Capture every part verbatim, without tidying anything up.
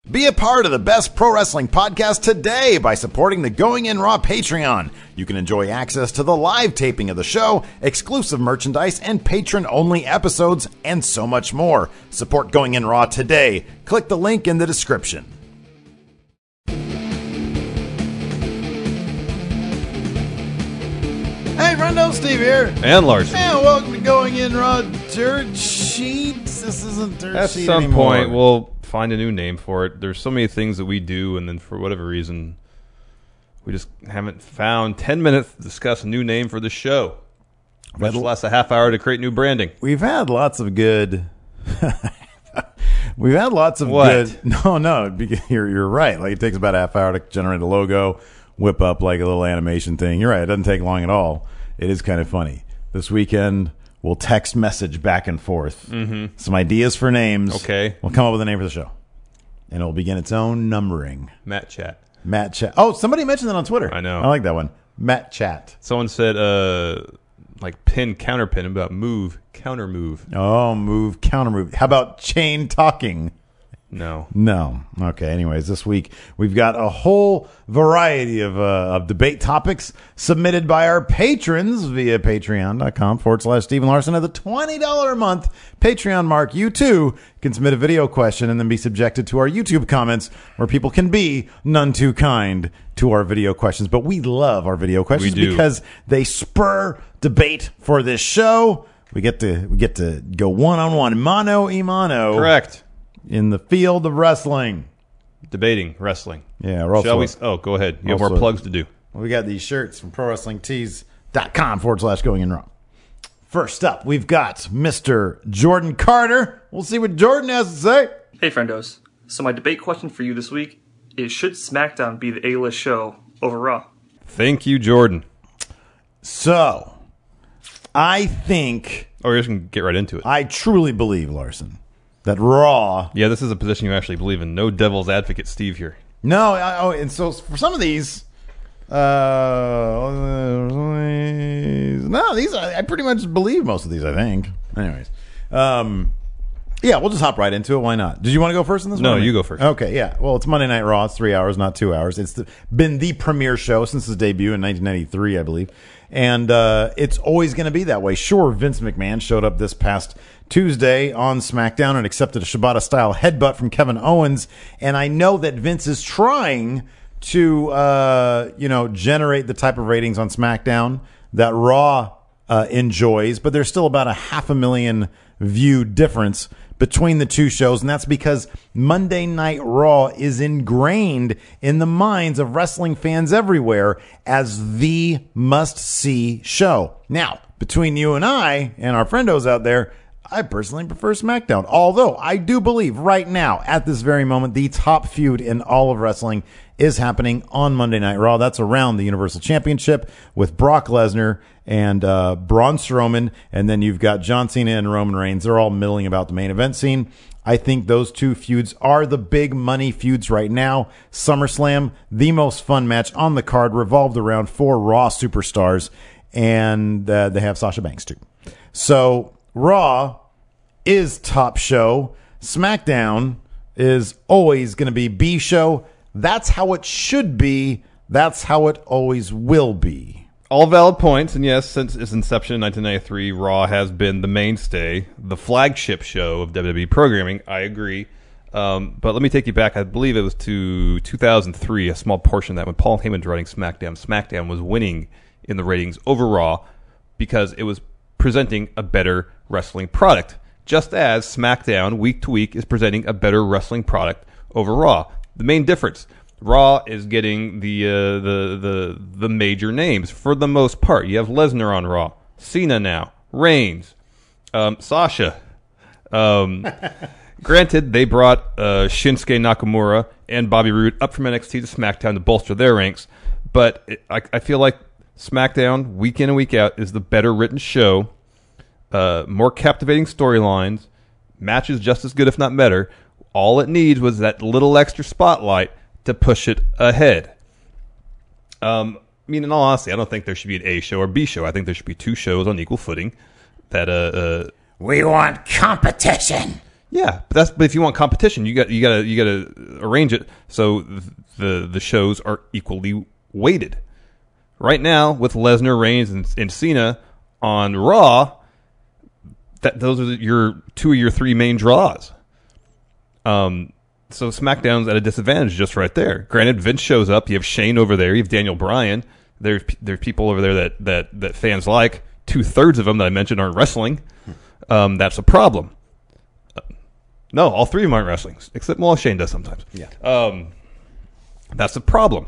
Be a part of the best pro wrestling podcast today by supporting the Going In Raw Patreon. You can enjoy access to the live taping of the show, exclusive merchandise, and patron-only episodes, and so much more. Support Going In Raw today. Click the link in the description. Hey, friendo, Steve here. And Larson. And welcome to Going In Raw Dirt Sheets. This isn't Dirt At Sheet some anymore. point, we'll find a new name for it. There's so many things that we do, and then for whatever reason, we just haven't found ten minutes to discuss a new name for the show. Much less a half hour to create new branding. We've had lots of good... We've had lots of What? good... No, no, you're, you're right. Like, it takes about a half hour to generate a logo, whip up like a little animation thing. You're right. It doesn't take long at all. It is kind of funny. This weekend, we'll text message back and forth. Mm-hmm. Some ideas for names. Okay. We'll come up with a name for the show. And it'll begin its own numbering. Matt Chat. Matt Chat. Oh, somebody mentioned that on Twitter. I know. I like that one. Matt Chat. Someone said, uh, like pin, counter pin, about move, counter move. Oh, move, counter move. How about chain talking? No. No. Okay. Anyways, this week we've got a whole variety of, uh, of debate topics submitted by our patrons via patreon.com forward slash Stephen Larson at the twenty dollars a month Patreon mark. You too can submit a video question and then be subjected to our YouTube comments where people can be none too kind to our video questions. But we love our video questions We do. because they spur debate for this show. We get to, we get to go one on one, mano y mano. Correct. In the field of wrestling. Debating wrestling. Yeah, we're also, Shall we? Oh, go ahead. You have also- more plugs to do. we got these shirts from pro wrestling tees dot com forward slash going in raw. First up, we've got Mister Jordan Carter. We'll see what Jordan has to say. Hey friendos, so my debate question for you this week is, should SmackDown be the A-list show over Raw? Thank you, Jordan. So, I think, Oh, we're just going to get right into it. I truly believe, Larson, that Raw... Yeah, this is a position you actually believe in. No devil's advocate Steve here. No, I, oh, and so for some of these... Uh, no, these I, I pretty much believe most of these. I think. Anyways, um, yeah, we'll just hop right into it. Why not? Did you want to go first in this? No, one? you go first. Okay, yeah. Well, it's Monday Night Raw. It's three hours, not two hours. It's the, been the premier show since its debut in nineteen ninety-three, I believe, and uh, it's always going to be that way. Sure, Vince McMahon showed up this past Tuesday on SmackDown and accepted a Shibata-style headbutt from Kevin Owens, and I know that Vince is trying to uh, you know, generate the type of ratings on SmackDown that Raw uh, enjoys, but there's still about a half a million view difference between the two shows, and that's because Monday Night Raw is ingrained in the minds of wrestling fans everywhere as the must-see show. Now, between you and I and our friendos out there, I personally prefer SmackDown, although I do believe right now, at this very moment, the top feud in all of wrestling is happening on Monday Night Raw. That's around the Universal Championship with Brock Lesnar and uh, Braun Strowman, and then you've got John Cena and Roman Reigns. They're all milling about the main event scene. I think those two feuds are the big money feuds right now. SummerSlam, the most fun match on the card, revolved around four Raw superstars, and uh, they have Sasha Banks too. So Raw is top show. SmackDown is always going to be B show. That's how it should be. That's how it always will be. All valid points, and yes, since its inception in nineteen ninety-three, Raw has been the mainstay, the flagship show of W W E programming. I agree. Um, but let me take you back. I believe it was to two thousand three, a small portion of that, when Paul Heyman was running SmackDown. SmackDown was winning in the ratings over Raw because it was presenting a better wrestling product, just as SmackDown, week to week, is presenting a better wrestling product over Raw. The main difference, Raw is getting the uh, the the the major names for the most part. You have Lesnar on Raw, Cena now, Reigns, um, Sasha. Um, granted, they brought uh, Shinsuke Nakamura and Bobby Roode up from N X T to SmackDown to bolster their ranks, but it, I, I feel like SmackDown, week in and week out, is the better written show, uh, more captivating storylines, matches just as good, if not better. All it needs was that little extra spotlight to push it ahead. Um, I mean, in all honesty, I don't think there should be an A show or B show. I think there should be two shows on equal footing. That uh, uh We want competition. Yeah, but that's but if you want competition, you got you got to you got to arrange it so the the shows are equally weighted. Right now, with Lesnar, Reigns, and, and Cena on Raw, that those are your two of your three main draws. Um, so SmackDown's at a disadvantage just right there. Granted, Vince shows up. You have Shane over there. You have Daniel Bryan. There's there's people over there that that that fans like. Two thirds of them that I mentioned aren't wrestling. Um, that's a problem. Uh, no, all three of them aren't wrestling, except well, Shane does sometimes. Yeah, um, that's a problem.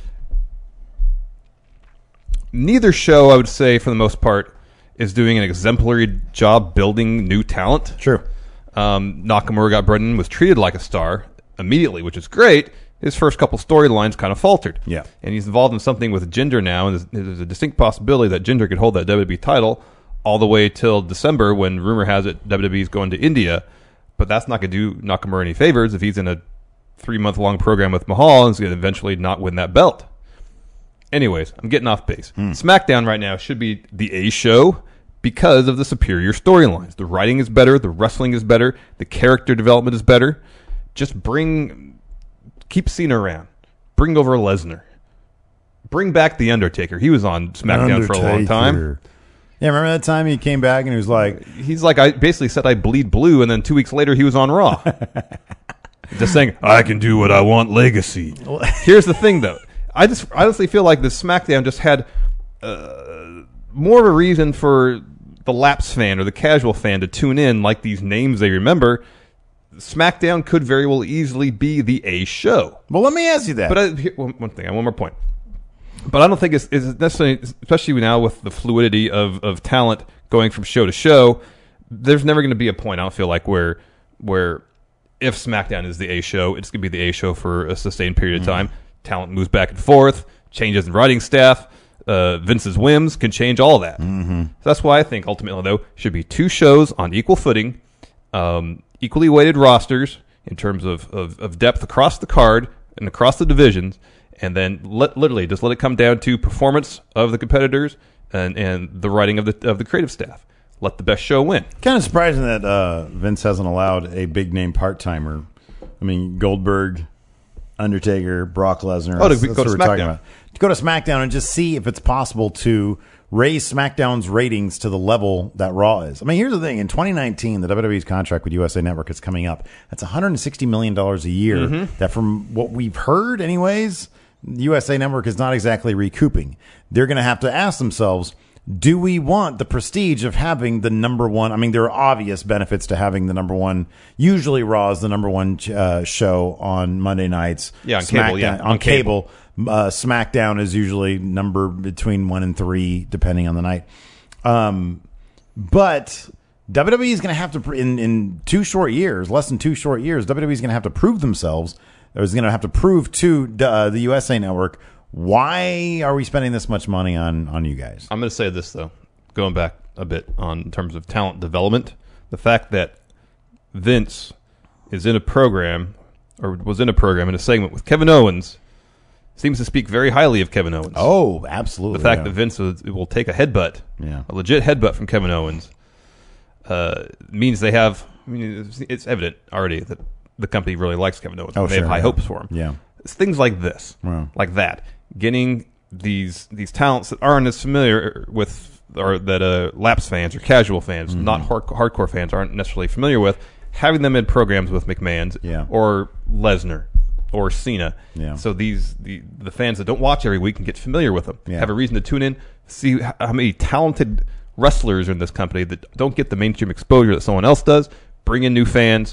Neither show, I would say, for the most part, is doing an exemplary job building new talent. True. Um, Nakamura got Brendan, was treated like a star immediately, which is great. His first couple storylines kind of faltered. Yeah. And he's involved in something with Jinder now, and there's, there's a distinct possibility that Jinder could hold that W W E title all the way till December when rumor has it W W E is going to India. But that's not going to do Nakamura any favors if he's in a three-month-long program with Mahal and is going to eventually not win that belt. Anyways, I'm getting off base. Hmm. SmackDown right now should be the A show because of the superior storylines. The writing is better. The wrestling is better. The character development is better. Just bring... Keep Cena around. Bring over Lesnar. Bring back The Undertaker. He was on SmackDown Undertaker. for a long time. Yeah, remember that time he came back and he was like... He's like, I basically said I bleed blue, and then two weeks later he was on Raw. Just saying, I can do what I want, legacy. Here's the thing, though. I just I honestly feel like the SmackDown just had uh, more of a reason for the lapsed fan or the casual fan to tune in, like these names they remember. SmackDown could very well easily be the A show. Well, let me ask you that. But I, here, one, one thing, I have one more point. But I don't think it's, it's necessarily, especially now with the fluidity of, of talent going from show to show, there's never going to be a point, I don't feel like, where where if SmackDown is the A show, it's going to be the A show for a sustained period of time. Mm. Talent moves back and forth, changes in writing staff, uh, Vince's whims can change all that. Mm-hmm. So that's why I think ultimately, though, should be two shows on equal footing, um, equally weighted rosters in terms of, of, of depth across the card and across the divisions, and then let, literally just let it come down to performance of the competitors and, and the writing of the of the creative staff. Let the best show win. Kind of surprising that uh, Vince hasn't allowed a big name part timer. I mean, Goldberg, Undertaker, Brock Lesnar. Oh, to that's, go that's to what we're SmackDown. talking about. To go to SmackDown and just see if it's possible to raise SmackDown's ratings to the level that Raw is. I mean, here's the thing. In twenty nineteen, the W W E's contract with U S A Network is coming up. That's one hundred sixty million dollars a year. Mm-hmm. That, from what we've heard anyways, U S A Network is not exactly recouping. They're going to have to ask themselves, do we want the prestige of having the number one? I mean, there are obvious benefits to having the number one. Usually Raw is the number one uh, show on Monday nights. Yeah, on cable. Yeah, on, on cable. cable. Uh, SmackDown is usually number between one and three, depending on the night. Um, but W W E is going to have to, in, in two short years, less than two short years, W W E is going to have to prove themselves. Or is going to have to prove to uh, the U S A Network, why are we spending this much money on, on you guys? I'm going to say this, though, going back a bit on in terms of talent development. The fact that Vince is in a program, or was in a program in a segment with Kevin Owens, seems to speak very highly of Kevin Owens. Oh, absolutely. The fact yeah. that Vince will, will take a headbutt, yeah. a legit headbutt from Kevin Owens, uh, means they have, I mean, it's, it's evident already that the company really likes Kevin Owens. Oh, they sure, have high yeah. hopes for him. Yeah. It's things like this, Wow. like that. Getting these these talents that aren't as familiar with, or that uh, lapsed fans or casual fans, mm-hmm. not hard, hardcore fans, aren't necessarily familiar with, having them in programs with McMahon's yeah. or Lesnar or Cena. Yeah. So these the, the fans that don't watch every week can get familiar with them, yeah. have a reason to tune in, see how many talented wrestlers are in this company that don't get the mainstream exposure that someone else does, bring in new fans.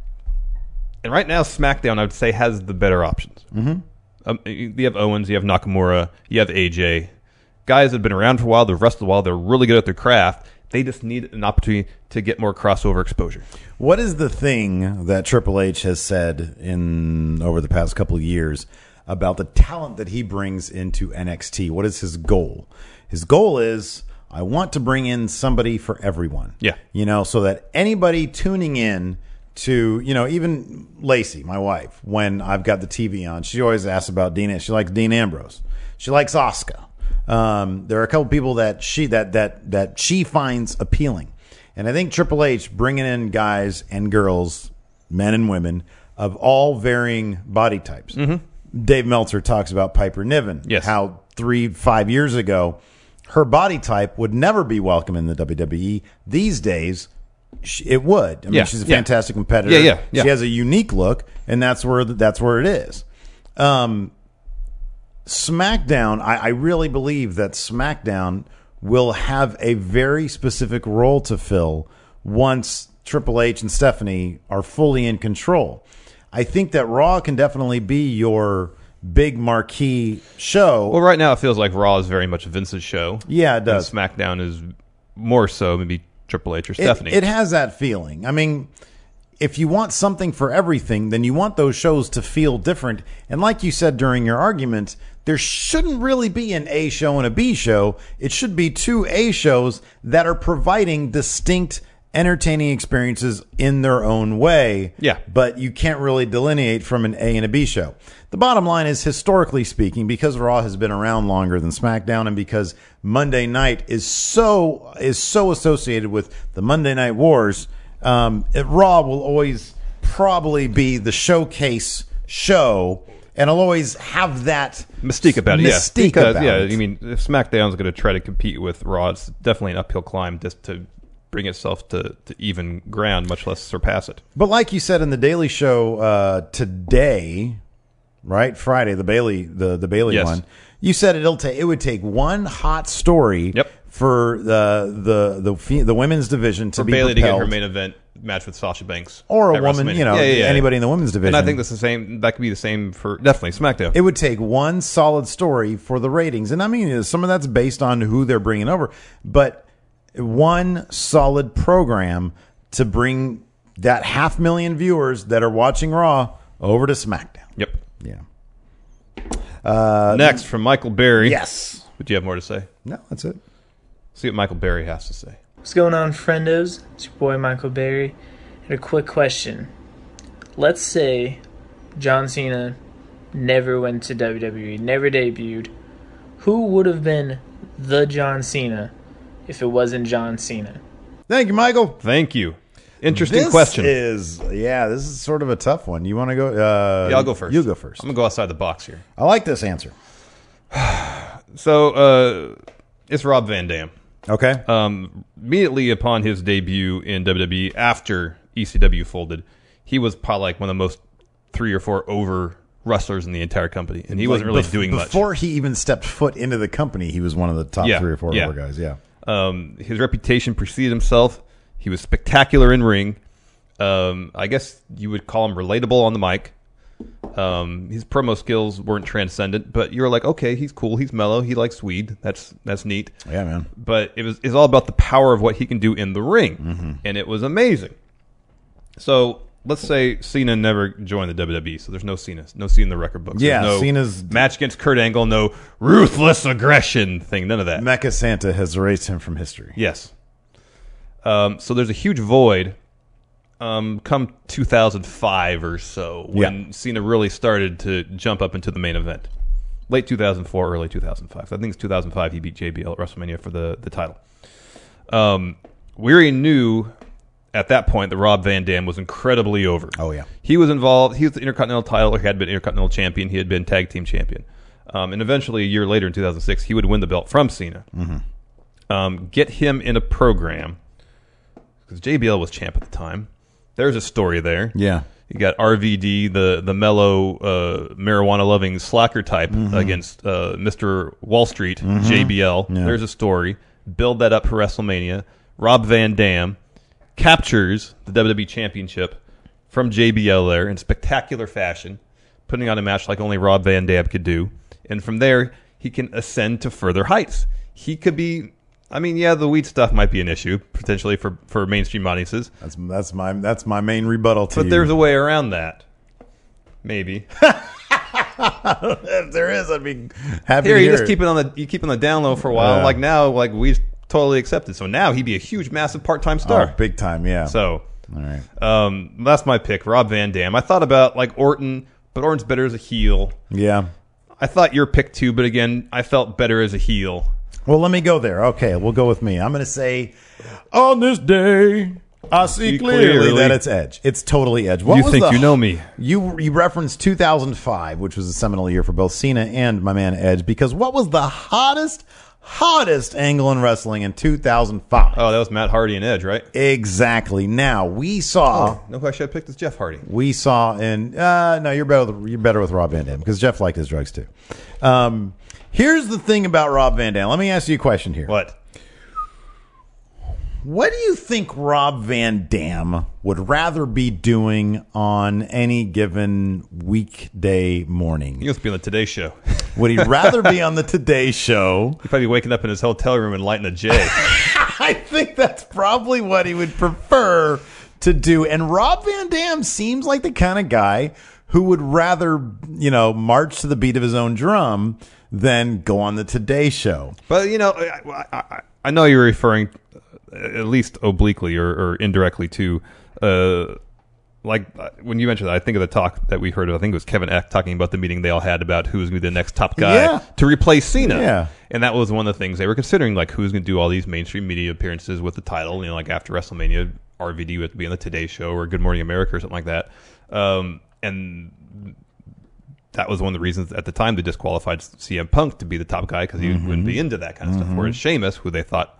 And right now, SmackDown, I would say, has the better options. Mm-hmm. Um, you have Owens, you have Nakamura, you have A J. Guys that have been around for a while, they've wrestled a while, they're really good at their craft. They just need an opportunity to get more crossover exposure. What is the thing that Triple H has said in over the past couple of years about the talent that he brings into N X T? What is his goal? His goal is, I want to bring in somebody for everyone. Yeah. You know, so that anybody tuning in to, you know, even Lacey, my wife, when I've got the T V on, she always asks about Dean. She likes Dean Ambrose. She likes Asuka. Um, there are a couple people that she that that that she finds appealing, And I think Triple H bringing in guys and girls, men and women, of all varying body types. Mm-hmm. Dave Meltzer talks about Piper Niven. Yes. How three, five years ago, her body type would never be welcome in the W W E. These days, it would. I mean, Yeah, she's a yeah. fantastic competitor. Yeah, yeah, yeah. She has a unique look, and that's where that's where it is. Um, SmackDown, I, I really believe that SmackDown will have a very specific role to fill once Triple H and Stephanie are fully in control. I think that Raw can definitely be your big marquee show. Well, right now it feels like Raw is very much Vince's show. Yeah, it does. And SmackDown is more so maybe Triple H or It, Stephanie. it has that feeling. I mean, if you want something for everything, then you want those shows to feel different. And like you said during your argument, there shouldn't really be an A show and a B show. It should be two A shows that are providing distinct entertaining experiences in their own way. Yeah. But you can't really delineate from an A and a B show. The bottom line is, historically speaking, because Raw has been around longer than SmackDown, and because Monday night is so is so associated with the Monday Night Wars, um, it, Raw will always probably be the showcase show, and it'll always have that Mystique about it, mystique yeah. Because, about yeah, it. I mean, if SmackDown's going to try to compete with Raw, it's definitely an uphill climb just to bring itself to, to even ground, much less surpass it. But like you said in the Daily Show uh, today, right, Friday, the Bailey, the the Bailey Yes. one, you said it'll take it would take one hot story Yep. for the the the fe- the women's division to For be Bailey to get propelled, her main event match with Sasha Banks. or a at woman, WrestleMania. you know, Yeah, yeah, yeah. anybody in the women's division. And I think that's the same. That could be the same for definitely SmackDown. It would take one solid story for the ratings. And I mean, some of that's based on who they're bringing over. But one solid program to bring that half million viewers that are watching Raw over to SmackDown. Yep. Yeah. Next from Michael Berry. Yes. Would you have more to say? No, that's it. See what Michael Berry has to say. What's going on, friendos? It's your boy Michael Berry. And a quick question. Let's say John Cena never went to W W E, never debuted. Who would have been the John Cena if it wasn't John Cena? Thank you, Michael. Thank you. Interesting This question. is, yeah, this is sort of a tough one. You want to go? Uh, yeah, I'll go first. You go first. I'm going to go outside the box here. I like this answer. So, uh, it's Rob Van Dam. Okay. Um, immediately upon his debut in W W E after E C W folded, he was probably like one of the most three or four over wrestlers in the entire company, and he wasn't Like, really bef- doing much. Before he even stepped foot into the company, he was one of the top Yeah, three or four yeah. over guys. Yeah. Um, his reputation preceded himself. He was spectacular in ring. Um, I guess you would call him relatable on the mic. Um, his promo skills weren't transcendent, but you were like, okay, he's cool, he's mellow, he likes weed. That's that's neat. Yeah, man. But it was it's all about the power of what he can do in the ring, Mm-hmm. and it was amazing. So let's say Cena never joined the W W E, so there's no Cena, no Cena in the record books. Yeah, There's no Cena's- match against Kurt Angle, no ruthless aggression thing, none of that. Mecha Santa has erased him from history. Yes. Um, so there's a huge void um, come two thousand five or so when Yeah. Cena really started to jump up into the main event. Late two thousand four, early two thousand five. So I think it's two thousand five he beat J B L at WrestleMania for the, the title. Um, we already knew at that point that Rob Van Dam was incredibly over. Oh, yeah. He was involved. He was the Intercontinental title. He had been Intercontinental champion. He had been Tag Team champion. Um, and eventually, a year later in two thousand six, he would win the belt from Cena. Mm-hmm. Um, get him in a program, because J B L was champ at the time. There's a story there. Yeah. You got R V D, the the mellow, uh, marijuana-loving slacker type, Mm-hmm. against uh, Mister Wall Street, J B L. Yeah. There's a story. Build that up for WrestleMania. Rob Van Dam captures the W W E Championship from J B L there in spectacular fashion, putting on a match like only Rob Van Dam could do. And from there, he can ascend to further heights. He could be... I mean, yeah, the weed stuff might be an issue, potentially, for, for mainstream audiences. That's that's my that's my main rebuttal to But you. there's a way around that. Maybe. if there is, I'd be happy Here, to you hear just it. keep it on the you keep it on the down low for a while. Yeah. Like now, like we've totally accepted. So now he'd be a huge, massive part-time star. Oh, big time, yeah. So, all right. um, that's my pick, Rob Van Dam. I thought about like Orton, but Orton's better as a heel. Yeah. I thought your pick too, but again, I felt better as a heel. Well, let me go there. Okay, we'll go with me. I'm going to say, on this day, I see, see clearly, clearly that it's Edge. It's totally Edge. What you was think the, you know me. You you referenced two thousand five, which was a seminal year for both Cena and my man Edge, because what was the hottest, hottest angle in wrestling in two thousand five? Oh, that was Matt Hardy and Edge, right? Exactly. Now, we saw... Oh, no, who I should have picked is Jeff Hardy. We saw in... Uh, no, you're better, with, you're better with Rob Van Dam, because Jeff liked his drugs, too. Um, here's the thing about Rob Van Dam. Let me ask you a question here. What? What do you think Rob Van Dam would rather be doing on any given weekday morning? He must be on the Today Show. Would he rather be on the Today Show? He'd probably be waking up in his hotel room and lighting a J. I think that's probably what he would prefer to do. And Rob Van Dam seems like the kind of guy who would rather, you know, march to the beat of his own drum than go on the Today Show. But, you know, I, I, I know you're referring at least obliquely or, or indirectly to, uh, like uh, when you mentioned that, I think of the talk that we heard of, I think it was Kevin Eck talking about the meeting they all had about who was going to be the next top guy yeah. to replace Cena. Yeah. And that was one of the things they were considering, like who's going to do all these mainstream media appearances with the title, you know, like after WrestleMania, R V D would have to be on the Today Show or Good Morning America or something like that. Um, and that was one of the reasons at the time they disqualified C M Punk to be the top guy because he mm-hmm. wouldn't be into that kind of mm-hmm. stuff. Whereas Sheamus, who they thought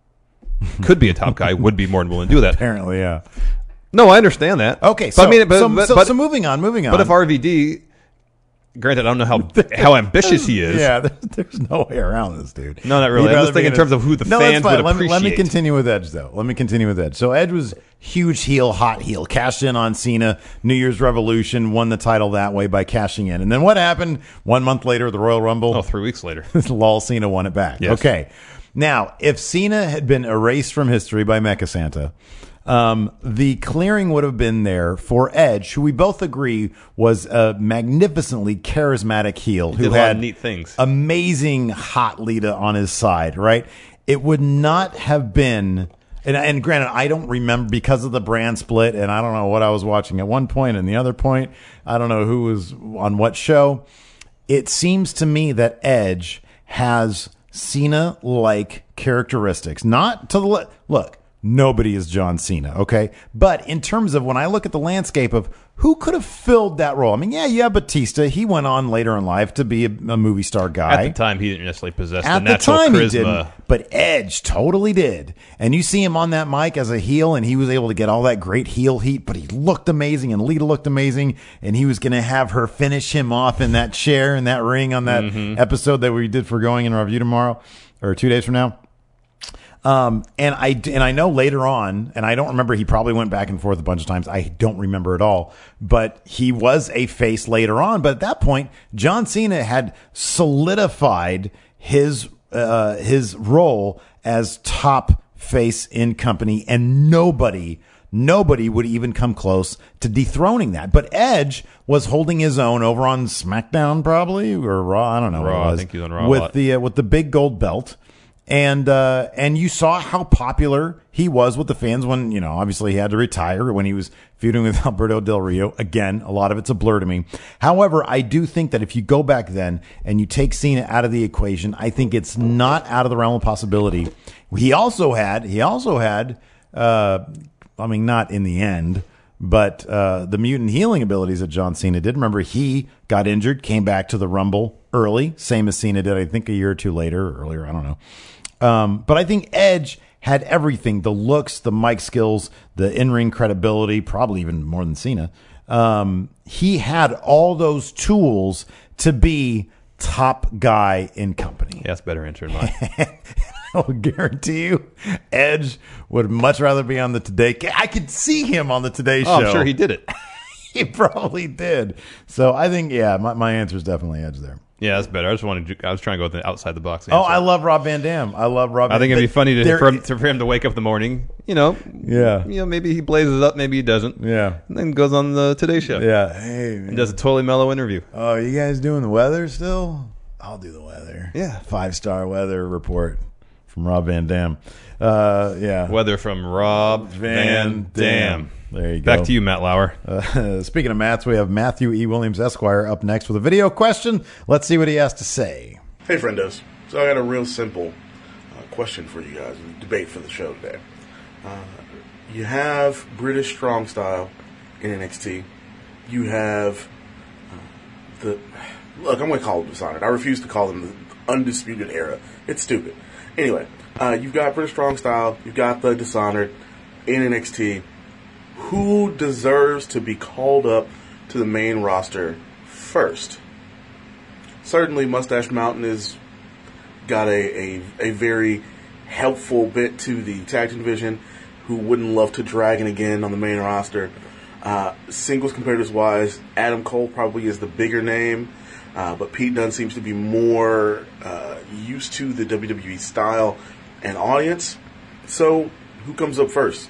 could be a top guy, would be more than willing to do that. Apparently, yeah. No, I understand that. Okay, so, but, I mean, but, so, but, so, but, so moving on, moving on. But if R V D, granted, I don't know how how ambitious he is. Yeah, there's, there's no way around this dude. No, not really. I'm just thinking in terms of who the no, fans would let appreciate. Me, let me continue with Edge, though. Let me continue with Edge. So Edge was huge heel, hot heel, cashed in on Cena, New Year's Revolution, won the title that way by cashing in. And then what happened? One month later, the Royal Rumble. Oh, three weeks later. Lol, Cena won it back. Yes. Okay. Now, if Cena had been erased from history by Mecha Santa, um, the clearing would have been there for Edge, who we both agree was a magnificently charismatic heel who did a had lot of neat things. Amazing hot Lita on his side, right? It would not have been... And, and granted, I don't remember because of the brand split, and I don't know what I was watching at one point and the other point. I don't know who was on what show. It seems to me that Edge has Cena-like characteristics. Not to the le- look, nobody is John Cena, okay? But in terms of when I look at the landscape of who could have filled that role, I mean, yeah, yeah, Batista. He went on later in life to be a, a movie star guy. At the time, he didn't necessarily possess At the natural the time, charisma. He didn't, but Edge totally did. And you see him on that mic as a heel, and he was able to get all that great heel heat, but he looked amazing, and Lita looked amazing, and he was going to have her finish him off in that chair, in that ring on that mm-hmm. episode that we did for Going in Review tomorrow, or two days from now. Um, and I, and I know later on, and I don't remember, he probably went back and forth a bunch of times. I don't remember at all, but he was a face later on. But at that point, John Cena had solidified his, uh, his role as top face in company, and nobody, nobody would even come close to dethroning that. But Edge was holding his own over on SmackDown, probably, or Raw. I don't know. Raw, what it was, I think he was on Raw with the, uh, with the big gold belt. And uh, and you saw how popular he was with the fans when, you know, obviously he had to retire when he was feuding with Alberto Del Rio. Again, a lot of it's a blur to me. However, I do think that if you go back then and you take Cena out of the equation, I think it's not out of the realm of possibility. He also had, he also had, uh, I mean, not in the end, but uh, the mutant healing abilities that John Cena did. Remember, he got injured, came back to the Rumble early, same as Cena did, I think, a year or two later, or earlier, I don't know. Um, but I think Edge had everything, the looks, the mic skills, the in-ring credibility, probably even more than Cena. Um, he had all those tools to be top guy in company. Yeah, that's better answer than mine. I will guarantee you, Edge would much rather be on the Today. I could see him on the Today Show. Oh, I'm sure he did it. He probably did. So I think, yeah, my, my answer is definitely Edge there. Yeah, that's better. I just wanted to, I was trying to go with the outside the box answer. Oh, I love Rob Van Dam. I love Rob. I think Van it'd be funny to there, for, him, for him to wake up in the morning. You know, yeah. You know, maybe he blazes up, maybe he doesn't. Yeah, and then goes on the Today Show. Yeah, hey, man. And does a totally mellow interview. Oh, you guys doing the weather still? I'll do the weather. Yeah, five star weather report from Rob Van Dam. Uh, yeah, weather from Rob Van, Van Dam. Dam. There you go. Back to you, Matt Lauer. Uh, speaking of Matts, we have Matthew E. Williams, Esquire, up next with a video question. Let's see what he has to say. Hey, friendos. So I got a real simple question for you guys, a debate for the show today. Uh, you have British Strong Style in N X T. You have uh, the... Look, I'm going to call them Dishonored. I refuse to call them the Undisputed Era. It's stupid. Anyway, uh, you've got British Strong Style. You've got the Dishonored in N X T. Who deserves to be called up to the main roster first? Certainly, Mustache Mountain has got a, a, a very helpful bit to the tag team division. Who wouldn't love to Dragon again on the main roster? Uh, singles competitors-wise, Adam Cole probably is the bigger name. Uh, but Pete Dunne seems to be more uh, used to the W W E style and audience. So, who comes up first?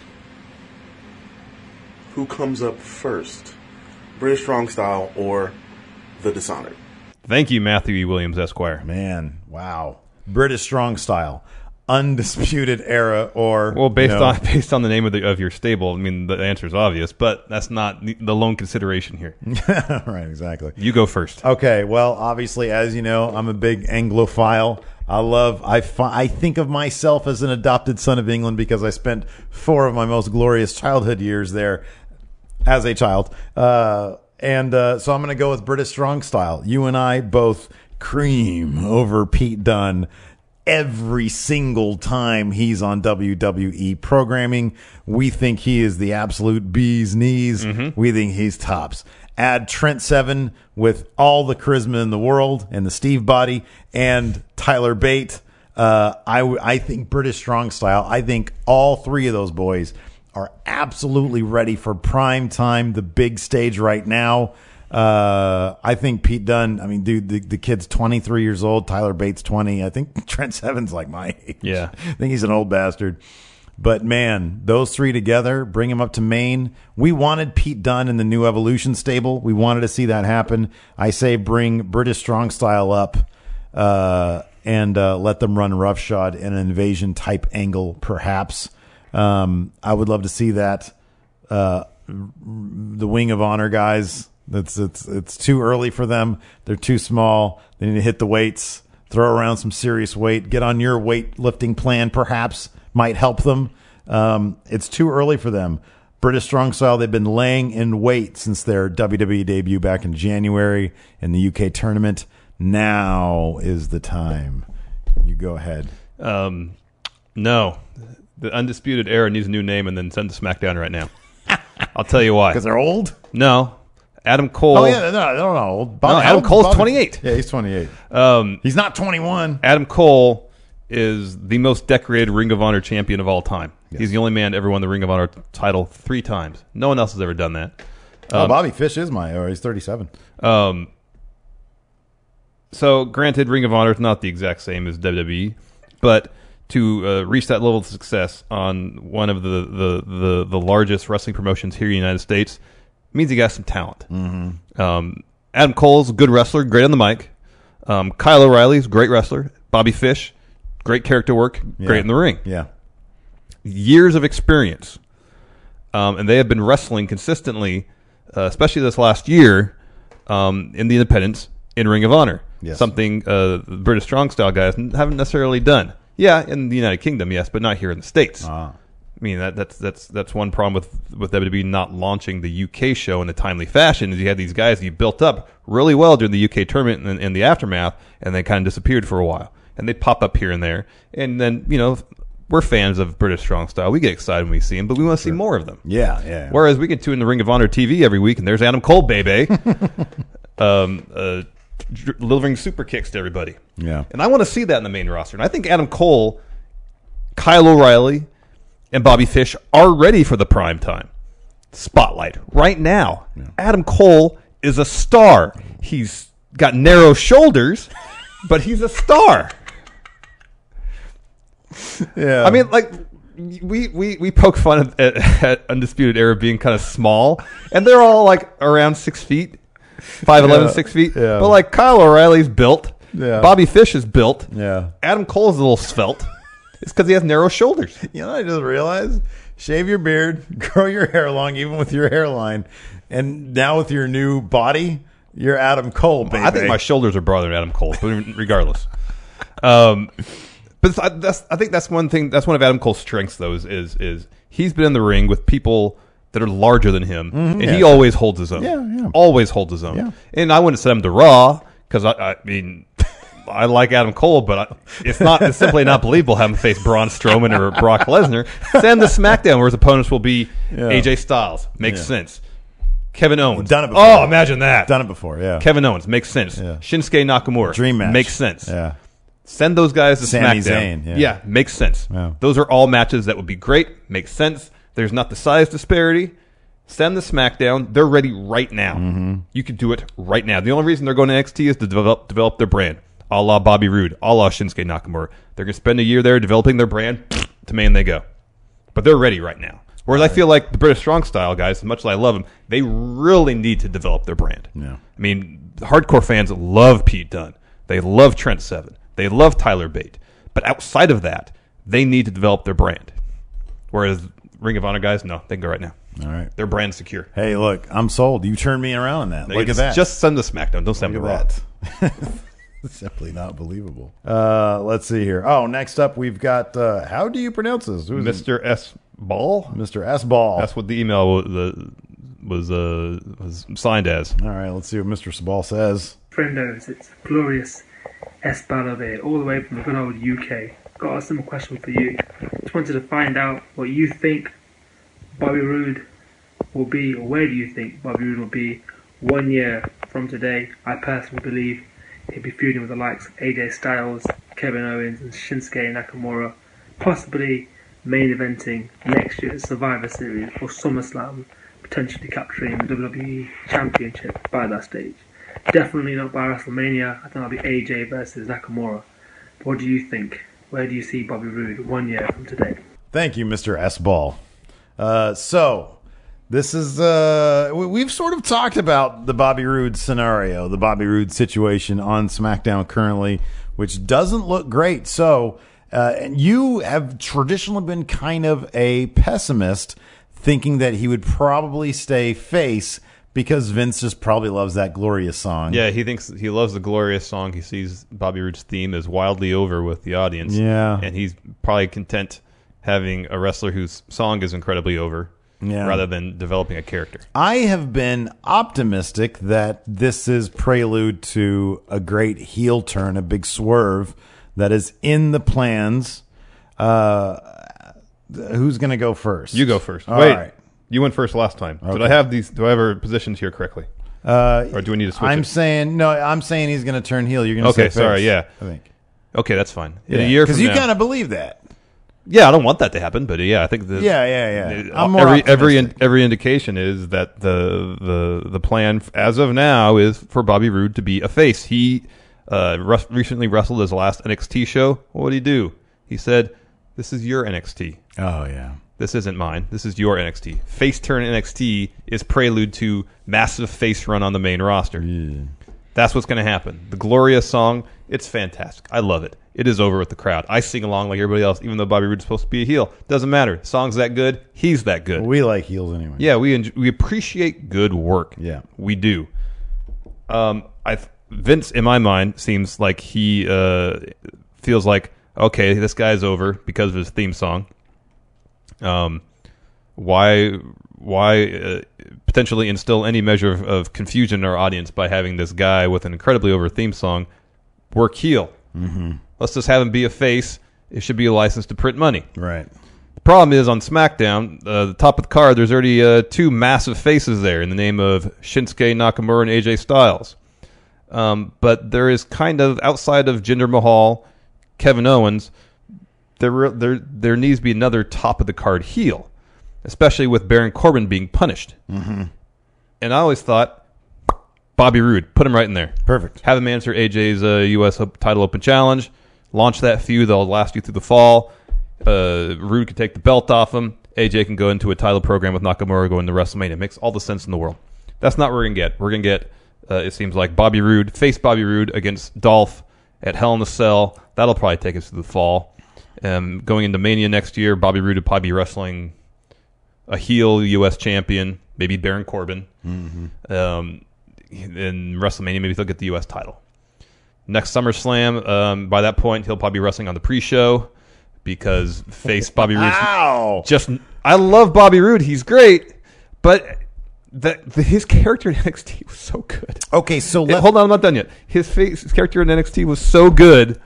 Who comes up first? British Strong Style or the Dishonored? Thank you, Matthew E. Williams, Esquire. Man, wow. British Strong Style. Undisputed Era or... Well, based you know, on based on the name of the of your stable, I mean, the answer is obvious, but that's not the, the lone consideration here. Right, exactly. You go first. Okay, well, obviously, as you know, I'm a big Anglophile. I love, I, fi- I think of myself as an adopted son of England because I spent four of my most glorious childhood years there as a child. Uh, and uh, so I'm going to go with British Strong Style. You and I both cream over Pete Dunne every single time he's on W W E programming. We think he is the absolute bee's knees. Mm-hmm. We think he's tops. Add Trent Seven with all the charisma in the world and the Steve body and Tyler Bate. Uh, I, I think British Strong Style, I think all three of those boys are absolutely ready for prime time, the big stage right now. Uh, I think Pete Dunne, I mean, dude, the, the kid's twenty-three years old. Tyler Bates, twenty. I think Trent Seven's like my age. Yeah. I think he's an old bastard. But man, those three together, bring him up to Maine. We wanted Pete Dunne in the New Evolution stable. We wanted to see that happen. I say bring British Strong Style up, uh, and, uh, let them run roughshod in an invasion type angle, perhaps. Um, I would love to see that. Uh, the Wing of Honor guys, That's it's it's too early for them. They're too small. They need to hit the weights, throw around some serious weight, get on your weightlifting plan. Perhaps might help them. Um, it's too early for them. British Strong Style. They've been laying in weight since their W W E debut back in January in the U K tournament. Now is the time. You go ahead. Um, no, the Undisputed Era needs a new name, and then send to SmackDown right now. I'll tell you why. Because they're old. No. Adam Cole. Oh yeah, no, no, no. no. Bob, no Adam Cole's twenty-eight. Yeah, he's twenty-eight. Um, he's not twenty-one. Adam Cole is the most decorated Ring of Honor champion of all time. Yes. He's the only man to ever won the Ring of Honor title three times. No one else has ever done that. Um, oh, Bobby Fish is my. Oh, he's thirty-seven. Um. So, granted, Ring of Honor is not the exact same as W W E, but to uh, reach that level of success on one of the, the, the, the largest wrestling promotions here in the United States means he got some talent. Mm-hmm. Um, Adam Cole's a good wrestler, great on the mic. Um, Kyle O'Reilly's a great wrestler. Bobby Fish, great character work, yeah. great in the ring. Yeah, years of experience, um, and they have been wrestling consistently, uh, especially this last year, um, in the independents in Ring of Honor. Yes. Something uh, the British Strong Style guys haven't necessarily done. Yeah, in the United Kingdom, yes, but not here in the States. Ah. I mean, that, that's that's that's one problem with, with W W E not launching the U K show in a timely fashion is you had these guys that you built up really well during the U K tournament and in the aftermath, and they kind of disappeared for a while. And they pop up here and there. And then, you know, we're fans of British Strong Style. We get excited when we see them, but we want to see more of them. Yeah, yeah. Whereas we get to in the Ring of Honor T V every week, and there's Adam Cole, baby. um, uh, delivering super kicks to everybody. Yeah. And I want to see that in the main roster. And I think Adam Cole, Kyle O'Reilly, and Bobby Fish are ready for the prime time spotlight right now. Yeah. Adam Cole is a star. He's got narrow shoulders, but he's a star. Yeah. I mean, like, we, we, we poke fun at, at, at Undisputed Era being kind of small, and they're all, like, around six feet, five eleven, yeah. six feet. Yeah. But, like, Kyle O'Reilly's built. Yeah. Bobby Fish is built. Yeah. Adam Cole's a little svelte. It's because he has narrow shoulders. You know what I just realized? Shave your beard, grow your hair long, even with your hairline, and now with your new body, you're Adam Cole, baby. I think my shoulders are broader than Adam Cole, but regardless. Um, but But that's, I think that's one thing. That's one of Adam Cole's strengths, though, is is, is he's been in the ring with people that are larger than him, mm-hmm, and yeah. he always holds his own. Yeah, yeah. Always holds his own. Yeah. And I wouldn't send him to Raw because I, I mean, I like Adam Cole, but I, it's not. It's simply not believable having to face Braun Strowman or Brock Lesnar. Send him to SmackDown, where his opponents will be yeah. A J Styles. Makes yeah. sense. Kevin Owens. Done it before. Oh, imagine that. Done it before, yeah. Kevin Owens. Makes sense. Yeah. Shinsuke Nakamura. Dream match. Makes sense. Yeah. Send those guys to Sami SmackDown. Zayn, yeah. yeah, makes sense. Yeah. Those are all matches that would be great. Makes sense. There's not the size disparity. Send the SmackDown. They're ready right now. Mm-hmm. You could do it right now. The only reason they're going to N X T is to develop develop their brand, a la Bobby Roode, a la Shinsuke Nakamura. They're going to spend a year there developing their brand. To man they go. But they're ready right now. Whereas I feel like the British Strong Style guys, as much as I love them, they really need to develop their brand. Yeah. I mean, hardcore fans love Pete Dunne. They love Trent Seven. They love Tyler Bate. But outside of that, they need to develop their brand. Whereas Ring of Honor guys, no, they can go right now. All right. Their brand's secure. Hey, look, I'm sold. You turned me around on that. Look it's at that. Just send the SmackDown. Don't send Look the Raw. that. Simply not believable. Uh, let's see here. Oh, next up we've got, uh, how do you pronounce this? Who's Mister S. Ball? Mister S. Ball. That's what the email was, uh, was, uh, was signed as. All right, let's see what Mister Ball says. Friendos, it's Glorious S. Balové, all the way from the good old U K. Got a simple question for you. Just wanted to find out what you think Bobby Roode will be, or where do you think Bobby Roode will be one year from today? I personally believe he'll be feuding with the likes of A J Styles, Kevin Owens, and Shinsuke Nakamura, possibly main eventing next year's Survivor Series or SummerSlam, potentially capturing the W W E Championship by that stage. Definitely not by WrestleMania. I think it'll be A J versus Nakamura. What do you think? Where do you see Bobby Roode one year from today? Thank you, Mister S. Ball. Uh, so, this is, uh, we, we've sort of talked about the Bobby Roode scenario, the Bobby Roode situation on SmackDown currently, which doesn't look great. So, uh, and you have traditionally been kind of a pessimist, thinking that he would probably stay face because Vince just probably loves that Glorious song. Yeah, he thinks he loves the Glorious song. He sees Bobby Roode's theme as wildly over with the audience. Yeah. And he's probably content having a wrestler whose song is incredibly over, yeah, rather than developing a character. I have been optimistic that this is prelude to a great heel turn, a big swerve that is in the plans. Uh, who's going to go first? You go first. All Wait, right. You went first last time. Okay. Did I have these? Do I have our positions here correctly? Uh, or do we need to switch I'm it? saying no. I'm saying he's going to turn heel. You're going to okay, say sorry, face, yeah. I think. Okay, that's fine. In yeah. a year because from you now, kind of believe that. Yeah, I don't want that to happen, but yeah, I think the yeah, yeah, yeah. Uh, I'm more every every optimistic. every indication is that the the the plan as of now is for Bobby Roode to be a face. He uh, res- recently wrestled his last N X T show. What did he do? He said, "This is your N X T. Oh yeah, this isn't mine. This is your N X T. Face turn N X T is prelude to massive face run on the main roster. Yeah. That's what's going to happen. The Glorious song, it's fantastic. I love it. It is over with the crowd. I sing along like everybody else, even though Bobby Roode's supposed to be a heel. Doesn't matter. Song's that good. He's that good. Well, we like heels anyway. Yeah, we enjoy, we appreciate good work. Yeah, we do. Um, I Vince, in my mind, seems like he uh, feels like, okay, this guy's over because of his theme song. Um, why why uh, potentially instill any measure of, of confusion in our audience by having this guy with an incredibly over theme song work heel? Mm-hmm. Let's just have him be a face. It should be a license to print money. Right. The problem is on SmackDown, uh, the top of the card, there's already uh, two massive faces there in the name of Shinsuke Nakamura and A J Styles. Um, but there is kind of, outside of Jinder Mahal, Kevin Owens, there there there needs to be another top of the card heel, especially with Baron Corbin being punished. Mm-hmm. And I always thought, Bobby Roode, put him right in there. Perfect. Have him answer A J's uh, U S title open challenge. Launch that feud that'll last you through the fall. Uh, Roode can take the belt off him. A J can go into a title program with Nakamura going to WrestleMania. It makes all the sense in the world. That's not what we're going to get. We're going to get, uh, it seems like, Bobby Roode, face Bobby Roode against Dolph at Hell in a Cell. That'll probably take us to the fall. Um, going into Mania next year, Bobby Roode will probably be wrestling a heel U S champion, maybe Baron Corbin. Mm-hmm. Um, in WrestleMania, maybe they'll get the U S title. Next SummerSlam, um, by that point, he'll probably be wrestling on the pre-show because face Bobby Roode. Ow! Just, I love Bobby Roode. He's great, but the, the, his character in N X T was so good. Okay, so Yeah, let, hold on, I'm not done yet. His face, his character in N X T was so good.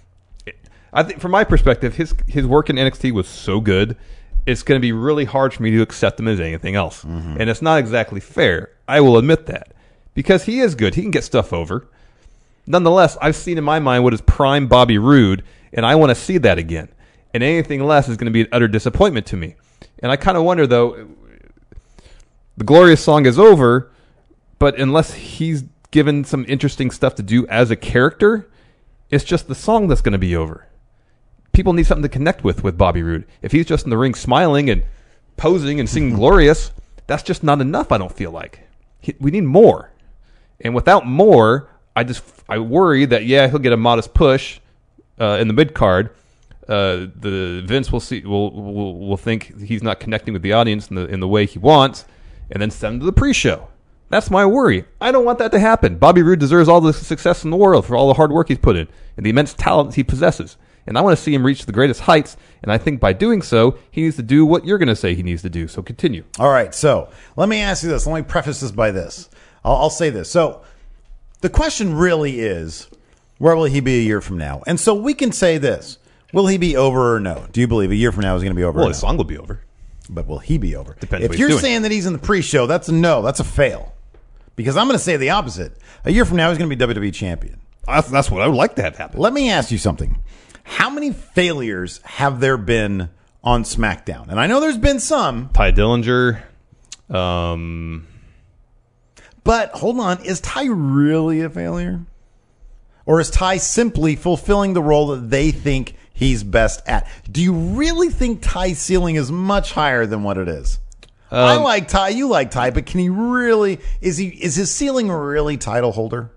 I think, from my perspective, his his work in N X T was so good. It's going to be really hard for me to accept him as anything else, mm-hmm. and it's not exactly fair. I will admit that because he is good. He can get stuff over. Nonetheless, I've seen in my mind what is prime Bobby Roode, and I want to see that again. And anything less is going to be an utter disappointment to me. And I kind of wonder, though, the Glorious song is over, but unless he's given some interesting stuff to do as a character, it's just the song that's going to be over. People need something to connect with with Bobby Roode. If he's just in the ring smiling and posing and singing Glorious, that's just not enough, I don't feel like. He, we need more. And without more, I just I worry that, yeah, he'll get a modest push uh, in the mid-card. Uh, the Vince will see will, will will think he's not connecting with the audience in the in the way he wants, and then send him to the pre-show. That's my worry. I don't want that to happen. Bobby Roode deserves all the success in the world for all the hard work he's put in and the immense talent he possesses. And I want to see him reach the greatest heights. And I think by doing so, he needs to do what you're going to say he needs to do. So continue. All right. So let me ask you this. Let me preface this by this. I'll, I'll say this. So the question really is, where will he be a year from now? And so we can say this. Will he be over or no? Do you believe a year from now he's going to be over? Well, or his no? song will be over. But will he be over? Depends If what he's you're doing. saying that he's in the pre-show, that's a no. That's a fail. Because I'm going to say the opposite. A year from now, he's going to be W W E champion. That's, that's what I would like to have happen. Let me ask you something. How many failures have there been on SmackDown? And I know there's been some. Ty Dillinger. Um, but hold on. Is Ty really a failure? Or is Ty simply fulfilling the role that they think he's best at? Do you really think Ty's ceiling is much higher than what it is? Um, I like Ty, you like Ty, but can he really, is he, is his ceiling really title holder?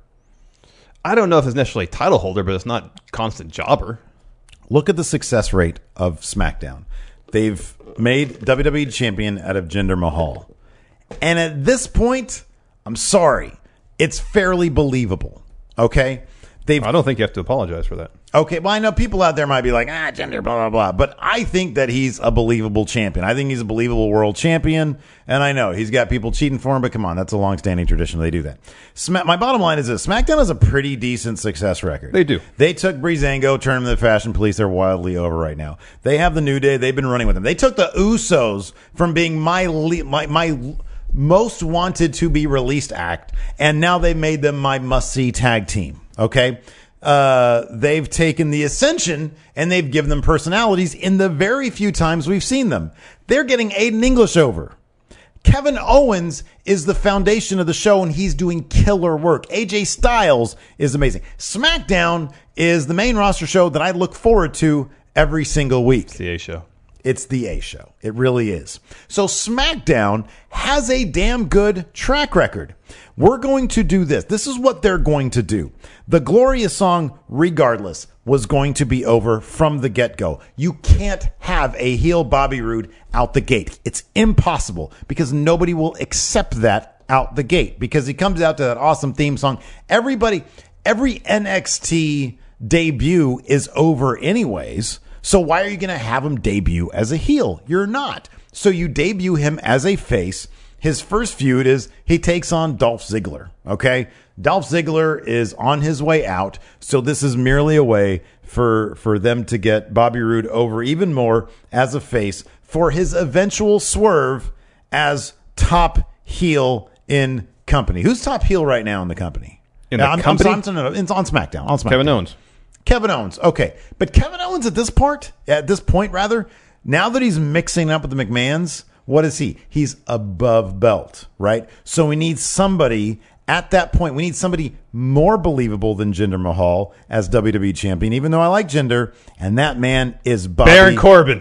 I don't know if it's necessarily title holder, but it's not constant jobber. Look at the success rate of SmackDown. They've made W W E champion out of Jinder Mahal. And at this point, I'm sorry, it's fairly believable. Okay? They've I don't think you have to apologize for that. Okay, well, I know people out there might be like, ah, Jinder, blah, blah, blah. But I think that he's a believable champion. I think he's a believable world champion. And I know he's got people cheating for him, but come on, that's a long-standing tradition. They do that. Sma- My bottom line is this. SmackDown has a pretty decent success record. They do. They took Breezango, turned him to the Fashion Police. They're wildly over right now. They have the New Day. They've been running with them. They took the Usos from being my le- my my most wanted to be released act, and now they've made them my must-see tag team. Okay? Uh, they've taken the Ascension and they've given them personalities in the very few times we've seen them. They're getting Aiden English over. Kevin Owens is the foundation of the show and he's doing killer work. A J Styles is amazing. SmackDown is the main roster show that I look forward to every single week. It's the A show. It's the A show. It really is. So SmackDown has a damn good track record. We're going to do this. This is what they're going to do. The Glorious song, regardless, was going to be over from the get-go. You can't have a heel Bobby Roode out the gate. It's impossible because nobody will accept that out the gate because he comes out to that awesome theme song. Everybody, every N X T debut is over anyways. So why are you going to have him debut as a heel? You're not. So you debut him as a face. His first feud is he takes on Dolph Ziggler. Okay. Dolph Ziggler is on his way out. So this is merely a way for, for them to get Bobby Roode over even more as a face for his eventual swerve as top heel in company. Who's top heel right now in the company? In the I'm, company? I'm, I'm, no, no, it's on SmackDown. On SmackDown. Kevin Owens. Kevin Owens. Okay. But Kevin Owens at this part, at this point rather, now that he's mixing up with the McMahons, what is he? He's above belt, right? So we need somebody at that point. We need somebody more believable than Jinder Mahal as W W E champion, even though I like Jinder. And that man is Bobby. Baron Corbin.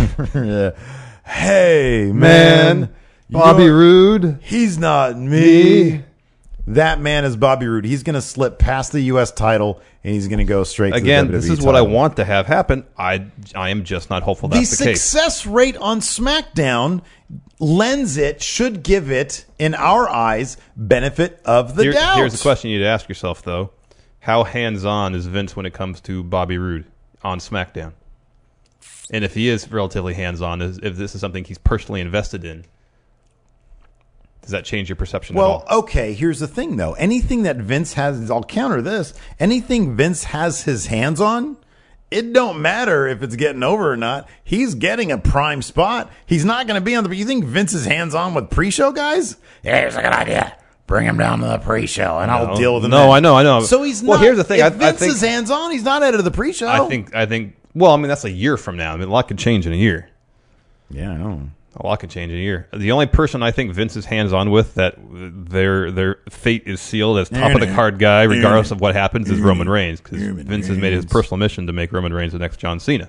Hey, man. Man. Bobby You're- Roode. He's not me. Me. That man is Bobby Roode. He's going to slip past the U S title and he's going to go straight to Again, the W W E this is what I title. want to have happen. I I am just not hopeful The that's the, case. success rate on SmackDown lends it, should give it, in our eyes, benefit of the Here- doubt. Here's the question you need to ask yourself, though. how hands-on is Vince when it comes to Bobby Roode on SmackDown? And if he is relatively hands-on, is- if this is something he's personally invested in, does that change your perception Well, at all? okay, here's the thing, though. Anything that Vince has, I'll counter this. Anything Vince has his hands on, it don't matter if it's getting over or not. He's getting a prime spot. He's not going to be on the... You think Vince is hands-on with pre-show guys? Yeah, here's a good idea. Bring him down to the pre-show, and I'll No. deal with him No, then. I know, I know. So he's Well, not... here's the thing. If I- I Vince think- is hands-on, he's not out of the pre-show. I think, I think. Well, I mean, that's a year from now. I mean, a lot could change in a year. Yeah, I know. A lot could change in a year. The only person I think Vince is hands on with that their their fate is sealed as top of the card guy, regardless of what happens, is Roman Reigns, because Vince has made it his personal mission to make Roman Reigns the next John Cena.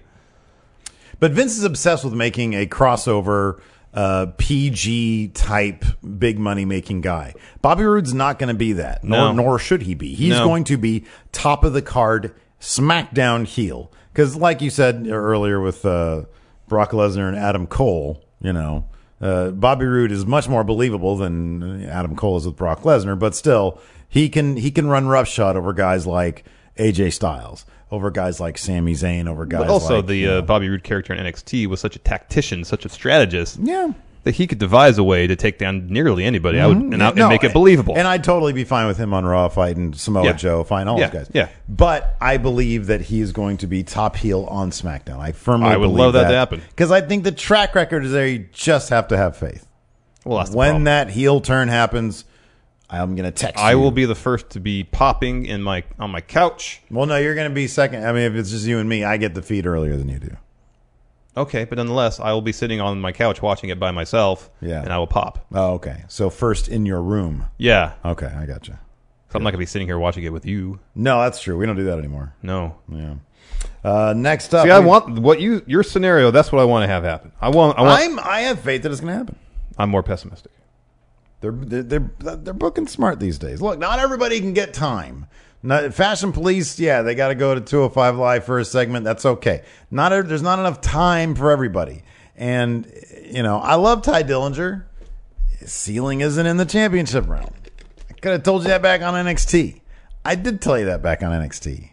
But Vince is obsessed with making a crossover uh, P G type big money making guy. Bobby Roode's not going to be that, nor No. nor should he be. He's No. going to be top of the card SmackDown heel. Because, like you said earlier with uh, Brock Lesnar and Adam Cole, you know, uh, Bobby Roode is much more believable than Adam Cole is with Brock Lesnar. But still, he can he can run roughshod over guys like A J Styles, over guys like Sami Zayn, over guys But also, like, the you know, uh, Bobby Roode character in N X T was such a tactician, such a strategist, yeah. that he could devise a way to take down nearly anybody. I would and, I- and No, make it believable. And I'd totally be fine with him on Raw fighting Samoa Yeah. Joe, fine, all Yeah, those guys. yeah. But I believe that he is going to be top heel on SmackDown. I firmly I would believe love that to happen. Because I think the track record is there. You just have to have faith. well, that's the When problem. that heel turn happens, I'm going to text I you. will be the first to be popping in my on my couch. Well, no, you're going to be second. I mean, if it's just you and me, I get the feed earlier than you do. Okay, but nonetheless, I will be sitting on my couch watching it by myself, Yeah. and I will pop. Oh, okay. So first in your room. Yeah, Okay, I got you. so I'm not going to be sitting here watching it with you. No, that's true. We don't do that anymore. No. Yeah. Uh, next up. See, I we- want what you your scenario. That's what I want to have happen. I want. I want. I'm, I have faith that it's going to happen. I'm more pessimistic. They're, they're they're they're booking smart these days. Look, not everybody can get time. Not, Fashion Police, yeah, they got to go to two oh five Live for a segment. That's okay. Not a, there's not enough time for everybody. And you know, I love Ty Dillinger. His ceiling isn't in the championship realm. I could have told you that back on N X T. I did tell you that back on N X T.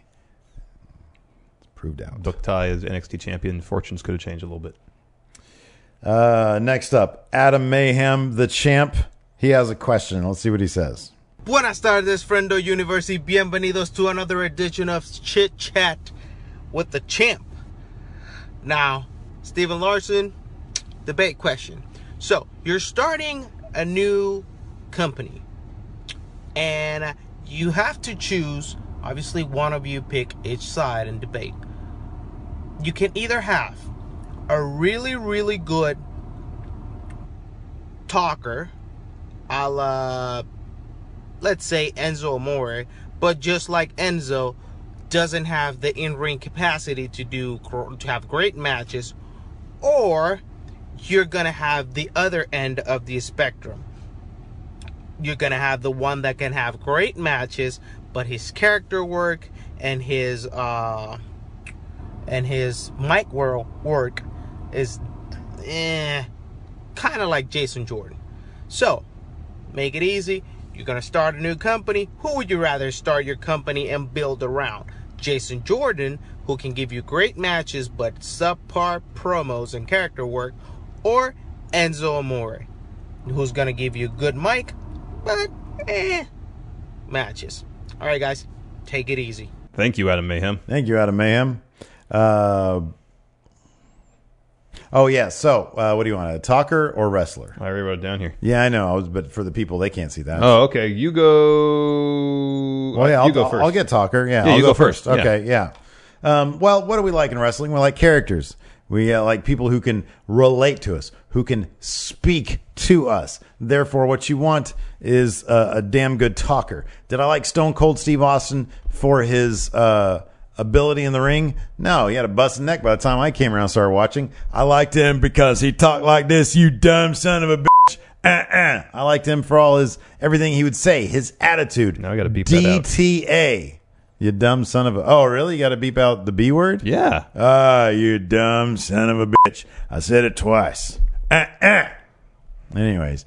It's proved out. Book Ty as N X T champion. Fortunes could have changed a little bit. Uh, next up, Adam Mayhem, the champ. He has a question. Let's see what he says. Buenas tardes, Friendo University. Bienvenidos to another edition of Chit Chat with the Champ. Now, Stephen Larson, debate question. So, you're starting a new company, and you have to choose, obviously, one of you pick each side and debate. You can either have a really, really good talker, a la, let's say Enzo Amore, but just like Enzo, doesn't have the in-ring capacity to do to have great matches, or you're gonna have the other end of the spectrum. You're gonna have the one that can have great matches, but his character work and his uh and his mic work is eh, kind of like Jason Jordan. So, make it easy. You're going to start a new company. Who would you rather start your company and build around? Jason Jordan, who can give you great matches but subpar promos and character work, or Enzo Amore, who's going to give you good mic but eh, matches. All right, guys, take it easy. Thank you, Adam Mayhem. Thank you, Adam Mayhem. Uh, oh, yeah. So, uh, what do you want? A talker or wrestler? I already wrote it down here. Yeah, I know. I was, but for the people, they can't see that. Oh, okay. You go. well, yeah. you I'll go I'll- first. I'll get talker. Yeah, Yeah, I'll you go first. Okay, yeah. Um, well, what do we like in wrestling? We like characters. We uh, like people who can relate to us, who can speak to us. Therefore, what you want is a, a damn good talker. Did I like Stone Cold Steve Austin for his uh, ability in the ring? No, he had a busted neck by the time I came around and started watching. I liked him because he talked like this, you dumb son of a bitch. Uh-uh. I liked him for all his everything he would say, his attitude. Now I gotta beep that out. D T A. You dumb son of a... Oh, really? You got to beep out the B word? Yeah. Ah, you dumb son of a bitch. I said it twice. Uh-uh. Anyways,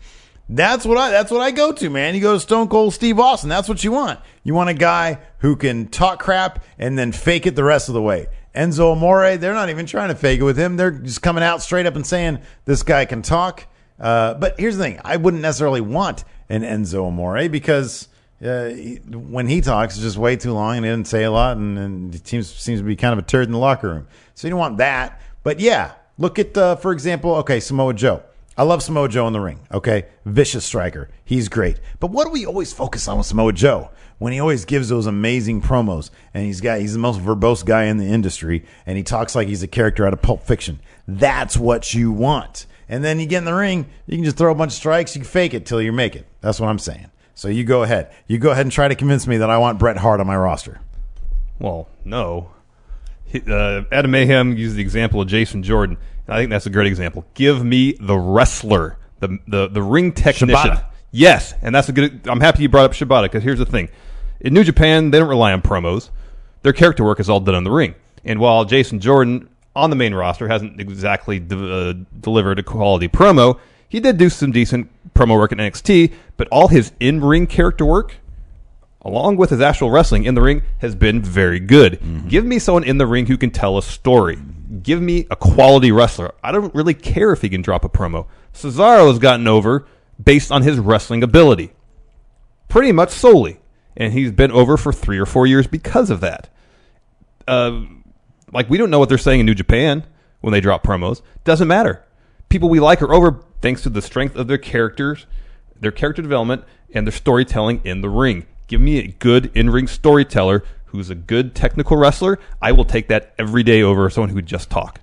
That's what I that's what I go to, man. You go to Stone Cold Steve Austin. That's what you want. You want a guy who can talk crap and then fake it the rest of the way. Enzo Amore, they're not even trying to fake it with him. They're just coming out straight up and saying this guy can talk. Uh, but here's the thing. I wouldn't necessarily want an Enzo Amore because uh, he, when he talks, it's just way too long and he doesn't say a lot and, and he seems, seems to be kind of a turd in the locker room. So you don't want that. But yeah, look at, uh, for example, okay, Samoa Joe. I love Samoa Joe in the ring, okay? Vicious striker. He's great. But what do we always focus on with Samoa Joe? When he always gives those amazing promos, and he's got he's the most verbose guy in the industry, and he talks like he's a character out of Pulp Fiction. That's what you want. And then you get in the ring, you can just throw a bunch of strikes, you can fake it till you make it. That's what I'm saying. So you go ahead. You go ahead and try to convince me that I want Bret Hart on my roster. Well, no. He, uh, Adam Mayhem used the example of Jason Jordan. I think that's a great example. Give me the wrestler, the the, the ring technician. Shibata. Yes, and that's a good. I'm happy you brought up Shibata because here's the thing: in New Japan, they don't rely on promos. Their character work is all done in the ring. And while Jason Jordan on the main roster hasn't exactly de- uh, delivered a quality promo, he did do some decent promo work in N X T. But all his in-ring character work, along with his actual wrestling in the ring, has been very good. Mm-hmm. Give me someone in the ring who can tell a story. Give me a quality wrestler. I don't really care if he can drop a promo. Cesaro has gotten over based on his wrestling ability. Pretty much solely. And he's been over for three or four years because of that. Uh, like, we don't know what they're saying in New Japan when they drop promos. Doesn't matter. People we like are over thanks to the strength of their characters, their character development, and their storytelling in the ring. Give me a good in-ring storyteller who's a good technical wrestler. I will take that every day over someone who would just talk.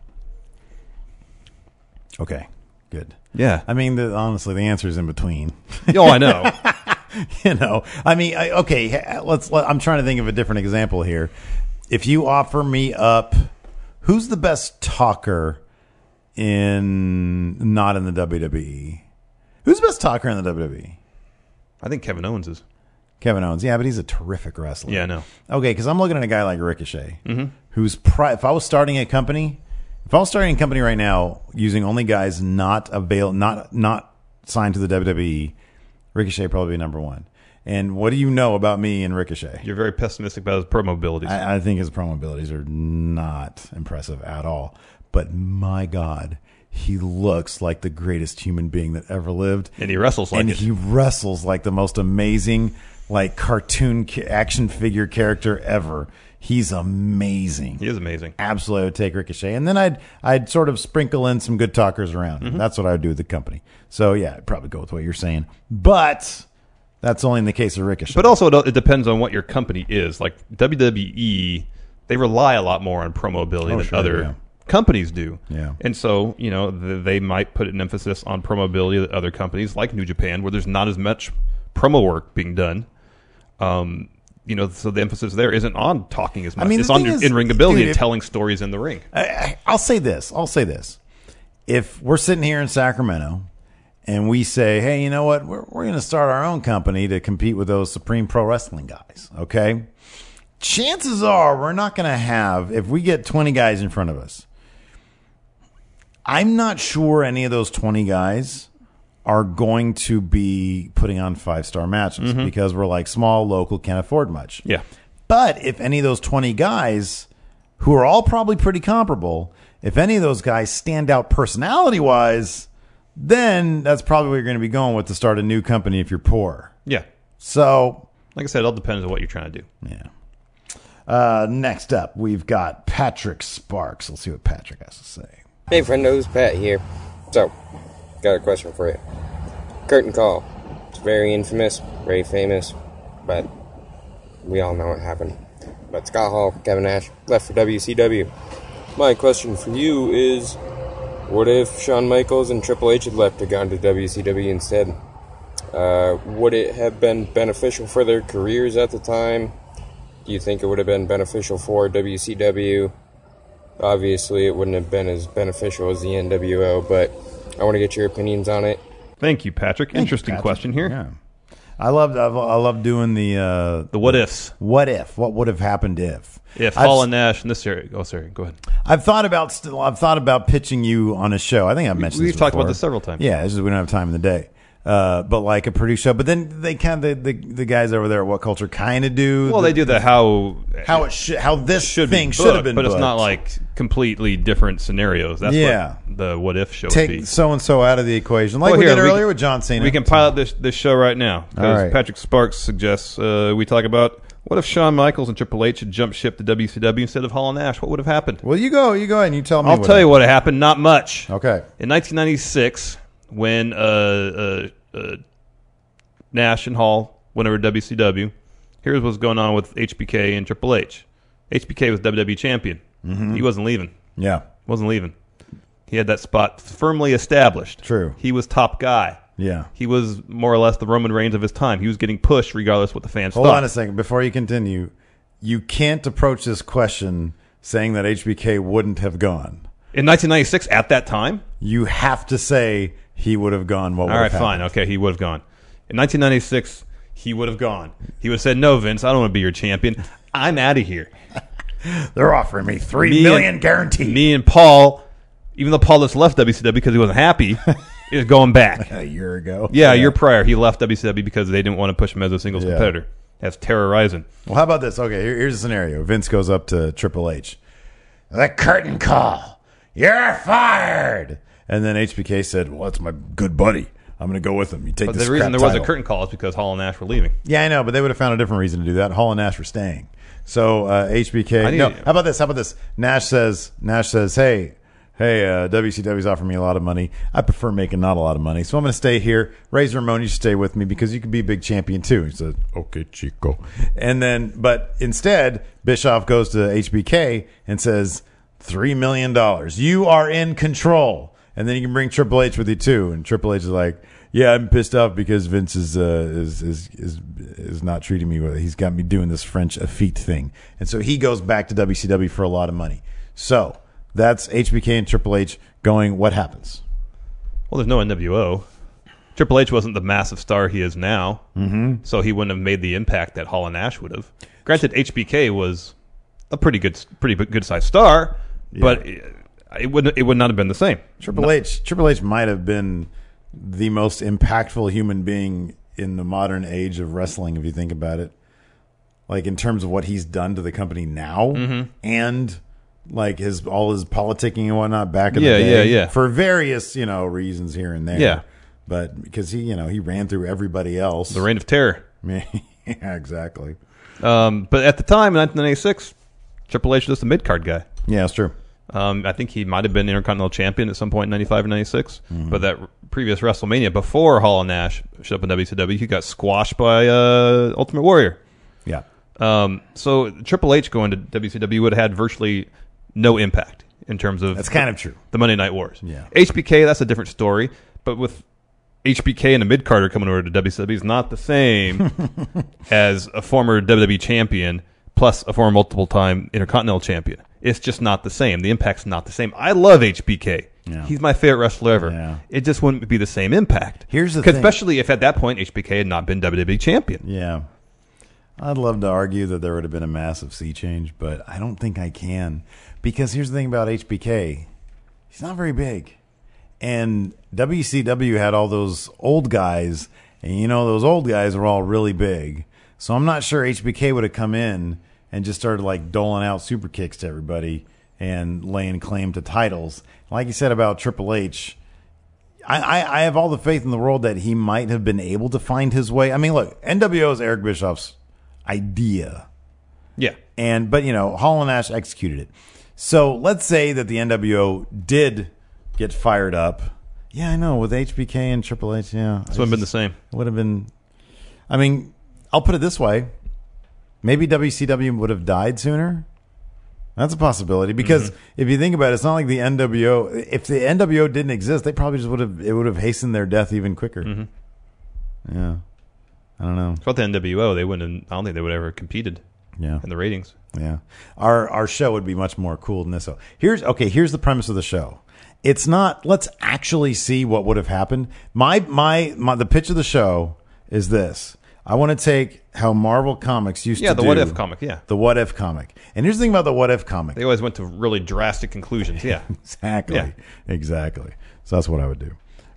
Okay, good. Yeah. I mean, the, honestly, the answer is in between. Oh, I know. You know, I mean, I, okay, let's. Let, I'm trying to think of a different example here. If you offer me up, who's the best talker in not in the W W E? Who's the best talker in the W W E? I think Kevin Owens is. Kevin Owens, yeah, but he's a terrific wrestler. Yeah, I know. Okay, because I'm looking at a guy like Ricochet, mm-hmm. who's pri- if I was starting a company, if I was starting a company right now using only guys not avail, not not signed to the W W E, Ricochet would probably be number one. And what do you know about me and Ricochet? You're very pessimistic about his promo abilities. I, I think his promo abilities are not impressive at all. But my God, he looks like the greatest human being that ever lived. And he wrestles like and it. he wrestles like the most amazing, like cartoon ca- action figure character ever. He's amazing. He is amazing. Absolutely, I would take Ricochet, and then I'd I'd sort of sprinkle in some good talkers around. Mm-hmm. That's what I would do with the company. So yeah, I'd probably go with what you're saying, but that's only in the case of Ricochet. But also, it depends on what your company is. Like W W E, they rely a lot more on promo ability oh, than sure, other yeah. companies do. Yeah. And so, you know, th- they might put an emphasis on promo ability that other companies, like New Japan, where there's not as much promo work being done. Um, you know, so the emphasis there isn't on talking as much. I mean, it's the on thing your is, in-ring ability dude, and if- telling stories in the ring. I, I, I'll say this. I'll say this. If we're sitting here in Sacramento and we say, hey, you know what? We're, we're going to start our own company to compete with those Supreme Pro Wrestling guys, okay? Chances are we're not going to have, if we get twenty guys in front of us, I'm not sure any of those twenty guys are going to be putting on five-star matches Mm-hmm. because we're like small, local, can't afford much. Yeah. But if any of those twenty guys, who are all probably pretty comparable, if any of those guys stand out personality-wise, then that's probably what you're going to be going with to start a new company if you're poor. Yeah. So, Like I said, it all depends on what you're trying to do. yeah. Uh, next up, we've got Patrick Sparks. Let's see what Patrick has to say. Hey, friendos, Pat here. So, got a question for you. Curtain call. It's very infamous, very famous, but we all know what happened. But Scott Hall, Kevin Nash, left for W C W. My question for you is, what if Shawn Michaels and Triple H had left to gone to W C W instead? Uh, would it have been beneficial for their careers at the time? Do you think it would have been beneficial for W C W? Obviously, it wouldn't have been as beneficial as the N W O, but I want to get your opinions on it. Thank you, Patrick. Thank you, Interesting Patrick. question here. Yeah. I love I love doing the uh, The what ifs. what if, what would have happened if. If I've- Hall and Nash in this area. Oh, sorry. Go ahead. I've thought about still. I've thought about pitching you on a show. I think I've mentioned. We've this talked about before. this several times. Yeah, it's just we don't have time in the day. Uh, but like a produced show. But then they kind of the, the the guys over there at What Culture kind of do. Well, the, they do the how how it should how this should thing be should booked, have been, but it's booked. not like completely different scenarios. That's Yeah. what the What If show would be. Take so and so out of the equation, like Well, we here, did we earlier can- with John Cena. We can pilot this this show right now because All right. Patrick Sparks suggests uh, we talk about what if Shawn Michaels and Triple H had jumped ship to W C W instead of Hall and Nash? What would have happened? Well, you go, you go ahead and you tell me. I'll what tell you what happened. Not much. Okay. In nineteen ninety-six, when uh, uh, uh, Nash and Hall went over to W C W, here's what's going on with H B K and Triple H. H B K was W W E champion. Mm-hmm. He wasn't leaving. Yeah. Wasn't leaving. He had that spot firmly established. True. He was top guy. Yeah. He was more or less the Roman Reigns of his time. He was getting pushed regardless what the fans Hold thought. on a second before you continue. You can't approach this question saying that H B K wouldn't have gone. In nineteen ninety-six, at that time? You have to say he would have gone. What would All right, have fine. happened. Okay, he would have gone. In nineteen ninety-six, he would have gone. He would have said, no, Vince, I don't want to be your champion. I'm out of here. They're offering me three Me million and- guaranteed. Me and Paul, even though Paul just left W C W because he wasn't happy, is going back. A year ago. Yeah, a year prior, he left W C W because they didn't want to push him as a singles Yeah. competitor. That's terrorizing. Well, how about this? Okay, here, here's a scenario. Vince goes up to Triple H. The curtain call. You're fired. And then H B K said, well, that's my good buddy. I'm going to go with him. You take But this the reason crap there was a title." curtain call is because Hall and Nash were leaving. Yeah, I know, but they would have found a different reason to do that. Hall and Nash were staying. So uh, H B K. I need- No, how about this? How about this? Nash says, Nash says, hey, hey, uh, W C W's offering me a lot of money. I prefer making not a lot of money, so I'm going to stay here. Razor Ramon, you should stay with me because you could be a big champion too. He said, okay, Chico. And then, but instead, Bischoff goes to H B K and says, three million dollars. You are in control. And then you can bring Triple H with you too. And Triple H is like, yeah, I'm pissed off because Vince is uh, is, is is is not treating me well. He's got me doing this French effete thing, and so he goes back to W C W for a lot of money. So that's H B K and Triple H going. What happens? Well, there's no N W O. Triple H wasn't the massive star he is now, mm-hmm. so he wouldn't have made the impact that Hall and Nash would have. Granted, H B K was a pretty good, pretty good sized star, Yeah. but it would it would not have been the same. Triple H Triple H might have been the most impactful human being in the modern age of wrestling, if you think about it. Like in terms of what he's done to the company now, Mm-hmm. and like his all his politicking and whatnot back in Yeah, the day, yeah, yeah. for various you know reasons here and there. Yeah. but because he you know he ran through everybody else. The Reign of Terror. yeah, exactly. Um, but at the time, in nineteen ninety-six, Triple H was just a mid card guy. Yeah, that's true. Um, I think he might have been Intercontinental Champion at some point in ninety-five or ninety-six. But that r- previous WrestleMania, before Hall and Nash showed up in W C W, he got squashed by uh, Ultimate Warrior. Yeah, Um, so Triple H going to W C W would have had virtually no impact in terms of that's kind of true. the Monday Night Wars. Yeah. H B K, that's a different story. But with H B K and a mid carder coming over to W C W is not the same as a former W W E champion plus a former multiple time Intercontinental champion. It's just not the same. The impact's not the same. I love H B K. Yeah. He's my favorite wrestler ever. Yeah. It just wouldn't be the same impact. Here's the 'Cause thing. especially if at that point H B K had not been W W E champion. Yeah. I'd love to argue that there would have been a massive sea change, but I don't think I can. Because here's the thing about H B K. He's not very big. And W C W had all those old guys, and you know, those old guys were all really big. So I'm not sure H B K would have come in and just started like doling out super kicks to everybody and laying claim to titles. Like you said about Triple H, I, I, I have all the faith in the world that he might have been able to find his way. I mean, look, N W O is Eric Bischoff's idea. Yeah. And but you know, Hall and Nash executed it. So let's say that the N W O did get fired up. Yeah, I know, with H B K and Triple H, yeah. This would have been the same. It would have been I mean, I'll put it this way. Maybe W C W would have died sooner. That's a possibility because Mm-hmm. if you think about it, it's not like the N W O. If the N W O didn't exist, they probably just would have. It would have hastened their death even quicker. Mm-hmm. Yeah, I don't know. Without the N W O, they wouldn't. Have, I don't think they would have ever competed Yeah, in the ratings. yeah. Our our show would be much more cool than this. So here's okay. Here's the premise of the show. It's not. Let's actually see what would have happened. My my my. The pitch of the show is this. I want to take how Marvel Comics used Yeah, to the do. What If comic. Yeah, The What If comic. And here's the thing about the What If comic. they always went to really drastic conclusions. Yeah. Exactly. Yeah. Exactly. So that's what I would do.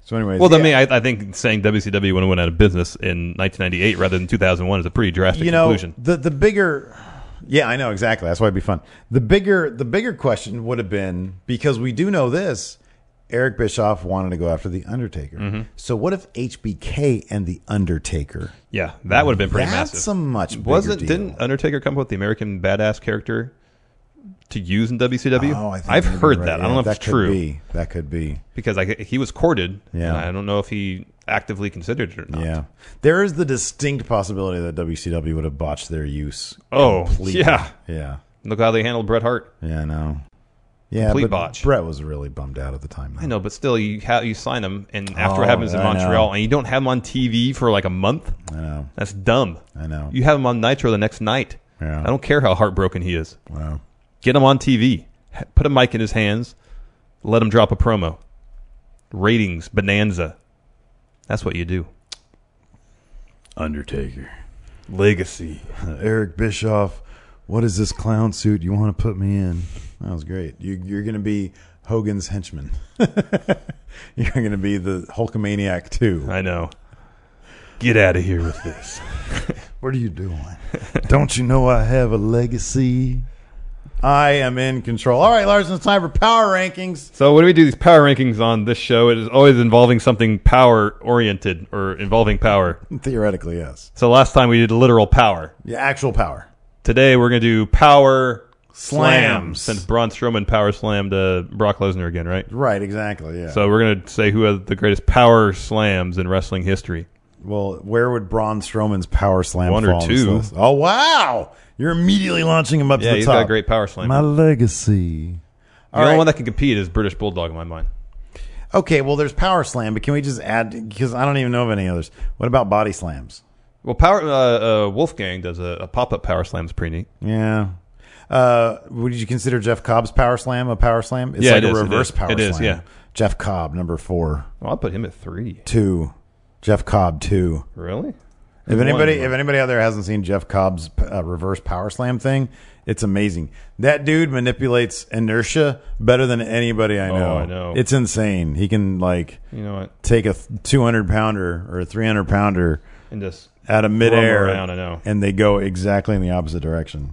So, anyways, Well, yeah. I mean, I, I think saying W C W would have went out of business in nineteen ninety-eight rather than two thousand one is a pretty drastic you know, conclusion. the the bigger, yeah, I know exactly. That's why it'd be fun. The bigger the bigger question would have been, because we do know this, Eric Bischoff wanted to go after the Undertaker. Mm-hmm. So what if H B K and the Undertaker? Yeah, that would have been pretty That's massive. a much bigger Wasn't deal. didn't Undertaker come up with the American Badass character to use in W C W? Oh, I think I've you're heard right. that. I Yeah, don't know if that it's could true Be. That could be. because I, he was courted. Yeah. and I don't know if he actively considered it or not. Yeah, there is the distinct possibility that W C W would have botched their use. Oh, completely. yeah. yeah, Look how they handled Bret Hart. yeah. I know. Yeah, Complete but botch. Brett was really bummed out at the time. Though. I know, but still, you ha- you sign him, and after Oh, what happens in I Montreal, know. and you don't have him on T V for like a month, I know. that's dumb. I know. You have him on Nitro the next night. Yeah. I don't care how heartbroken he is. Wow. Get him on T V. H- Put a mic in his hands. Let him drop a promo. Ratings, bonanza. That's what you do. Undertaker. Legacy. Eric Bischoff, what is this clown suit you want to put me in? That was great. You, you're going to be Hogan's henchman. You're going to be the Hulkamaniac too. I know. Get out of here with this. What are you doing? Don't you know I have a legacy? I am in control. All right, Larson, it's time for power rankings. So when we do these power rankings on this show, it is always involving something power-oriented or involving power. Theoretically, yes. So last time we did literal power. Yeah, actual power. Today we're going to do power slams. Slams. Since Braun Strowman power slammed uh, Brock Lesnar again, right? Right, exactly, yeah. So we're going to say who has the greatest power slams in wrestling history. Well, where would Braun Strowman's power slam One or fall on this two. list? Oh, wow. You're immediately launching him up Yeah, to the he's top. got a great power slam. My legacy. The All only right. one that can compete is British Bulldog in my mind. Okay, well, there's power slam, but can we just add, because I don't even know of any others. What about body slams? Well, power uh, uh, Wolfgang does a, a pop-up power slam. It's pretty neat. Yeah. Uh, would you consider Jeff Cobb's power slam a power slam? It's Yeah, like it a is, it reverse is. power It slam. is, yeah. Jeff Cobb, number four. Well, I'll put him at three. Two. Jeff Cobb, two. Really? If anybody, One. if anybody out there hasn't seen Jeff Cobb's uh, reverse power slam thing, it's amazing. That dude manipulates inertia better than anybody I Oh, know. I know. It's insane. He can like You know what? take a two hundred pounder or a three hundred pounder And just out of throw 'em midair, around, I know. and they go exactly in the opposite direction.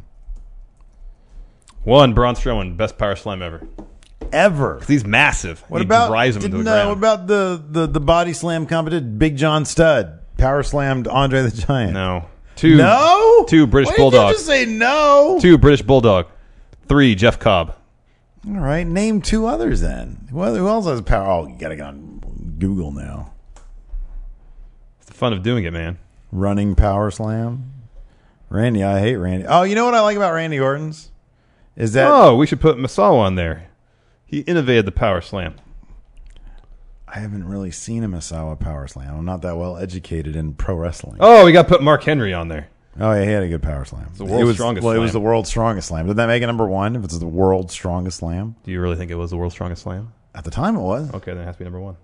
one, Braun Strowman, best power slam ever. Ever. He's massive. What he about drives him into the didn't, uh, ground. what about the, the, the body slam competition? Big John Studd power slammed Andre the Giant. No. Two. No? Two British Why did you Bulldog. just say no? Two British Bulldog. Three Jeff Cobb. All right, name two others then. Well, who else has power? Oh, you got to get on Google now. It's the fun of doing it, man. Running power slam. Randy, I hate Randy. Oh, you know what I like about Randy Orton's? Is that Oh, we should put Masawa on there. He innovated the power slam. I haven't really seen a Misawa power slam. I'm not that well educated in pro wrestling. Oh, we got to put Mark Henry on there. Oh, yeah, he had a good power slam. the world's it was, strongest Well, it was slam. the world's strongest slam. Did that make it number one? If it's the world's strongest slam, Do you really think it was the world's strongest slam? at the time it was. Okay, then it has to be number one.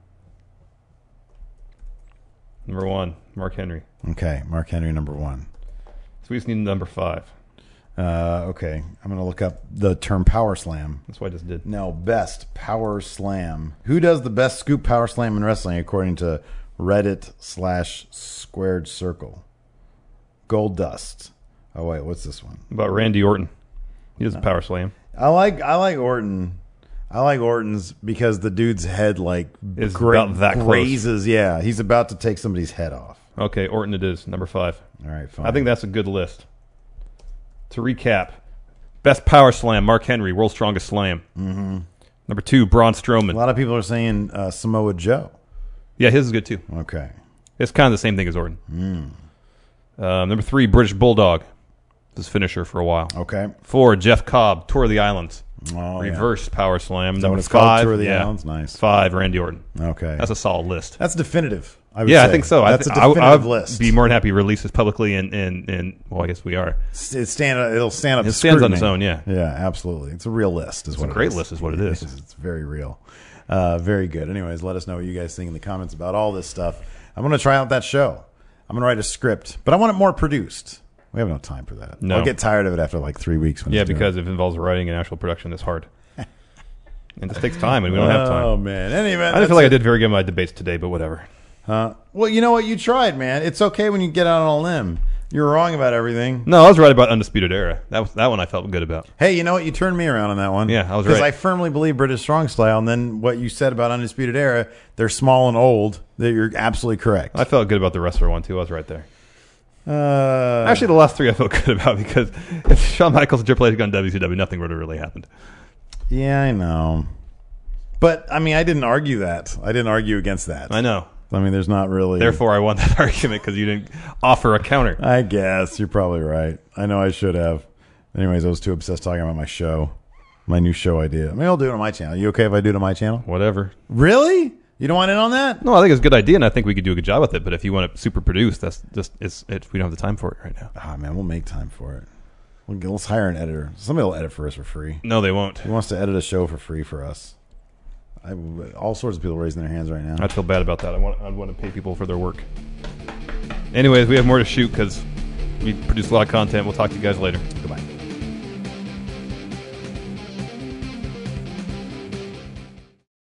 Number one, Mark Henry. Okay, Mark Henry number one. So we just need number five. Uh, okay, I'm gonna look up the term power slam. That's what I just did. No, best power slam. Who does the best scoop power slam in wrestling according to Reddit slash squared circle? Gold Dust. Oh wait, what's this one? What about Randy Orton? He does a power slam. I like I like Orton. I like Orton's because the dude's head like Is gra- about that close. grazes. Yeah, he's about to take somebody's head off. Okay, Orton it is, number five. All right, fine. I think that's a good list. To recap, best power slam, Mark Henry, world's strongest slam. Mm-hmm. Number two, Braun a Strowman. lot of people are saying uh, Samoa Joe. Yeah, his is good too. Okay. It's kind of the same thing as Orton. Hmm. Um, number three, British Bulldog. His finisher for a while. Okay. Four, Jeff Cobb, Tour of the Islands. Oh, Reverse power slam. Is that Number what it's called? five, Tour of the yeah. Islands? Nice. Five, Randy Orton. Yeah. Okay. That's a solid list. That's definitive. I would Yeah, say. I think so. That's I a th- I w- definitive I would list. be more than happy to release this publicly, and, and, and well, I guess we are. It stand. It'll stand up. It to stands on scrutiny. its own, yeah. Yeah, absolutely. It's a real list. Is It's what a it great is. list is what it is. It's very real. Uh, very good. Anyways, let us know what you guys think in the comments about all this stuff. I'm going to try out that show. I'm going to write a script, but I want it more produced. We have no time for that. No. I'll get tired of it after like three weeks. When Yeah, it's doing because it. if it involves writing and actual production, it's hard. And this takes time, and we don't have time. Oh, man. Anyway, I didn't feel like I did very good in my debates today, but whatever. Uh, well, you know what? You tried, man. It's okay when you get out on a limb. You were wrong about everything. No, I was right about Undisputed Era. That was that one I felt good about. Hey, you know what? You turned me around on that one. Yeah, I was Because right. I firmly believe British Strong Style, and then what you said about Undisputed Era, they're small and old. That you're absolutely correct. I felt good about the wrestler one, too. I was right there. Uh, Actually, the last three I felt good about because if Shawn Michaels and Triple H had gone W C W, nothing would have really happened. yeah, I know. But, I mean, I didn't argue that. I didn't argue against that. I know. I mean, there's not really... Therefore, I won that argument because you didn't offer a counter. I guess. You're probably right. I know I should have. Anyways, I was too obsessed talking about my show. My new show idea. I mean, I'll do it on my channel. You okay if I do it on my channel? Whatever. Really? You don't want in on that? No, I think it's a good idea, and I think we could do a good job with it. But if you want to super produce, that's just it's it, we don't have the time for it right now. Ah, man, we'll make time for it. We'll get, let's hire an editor. Somebody will edit for us for free. No, they won't. Who wants to edit a show for free for us? I, all sorts of people raising their hands right now. I'd feel bad about that. I want I want to pay people for their work. Anyways, we have more to shoot because we produce a lot of content. We'll talk to you guys later.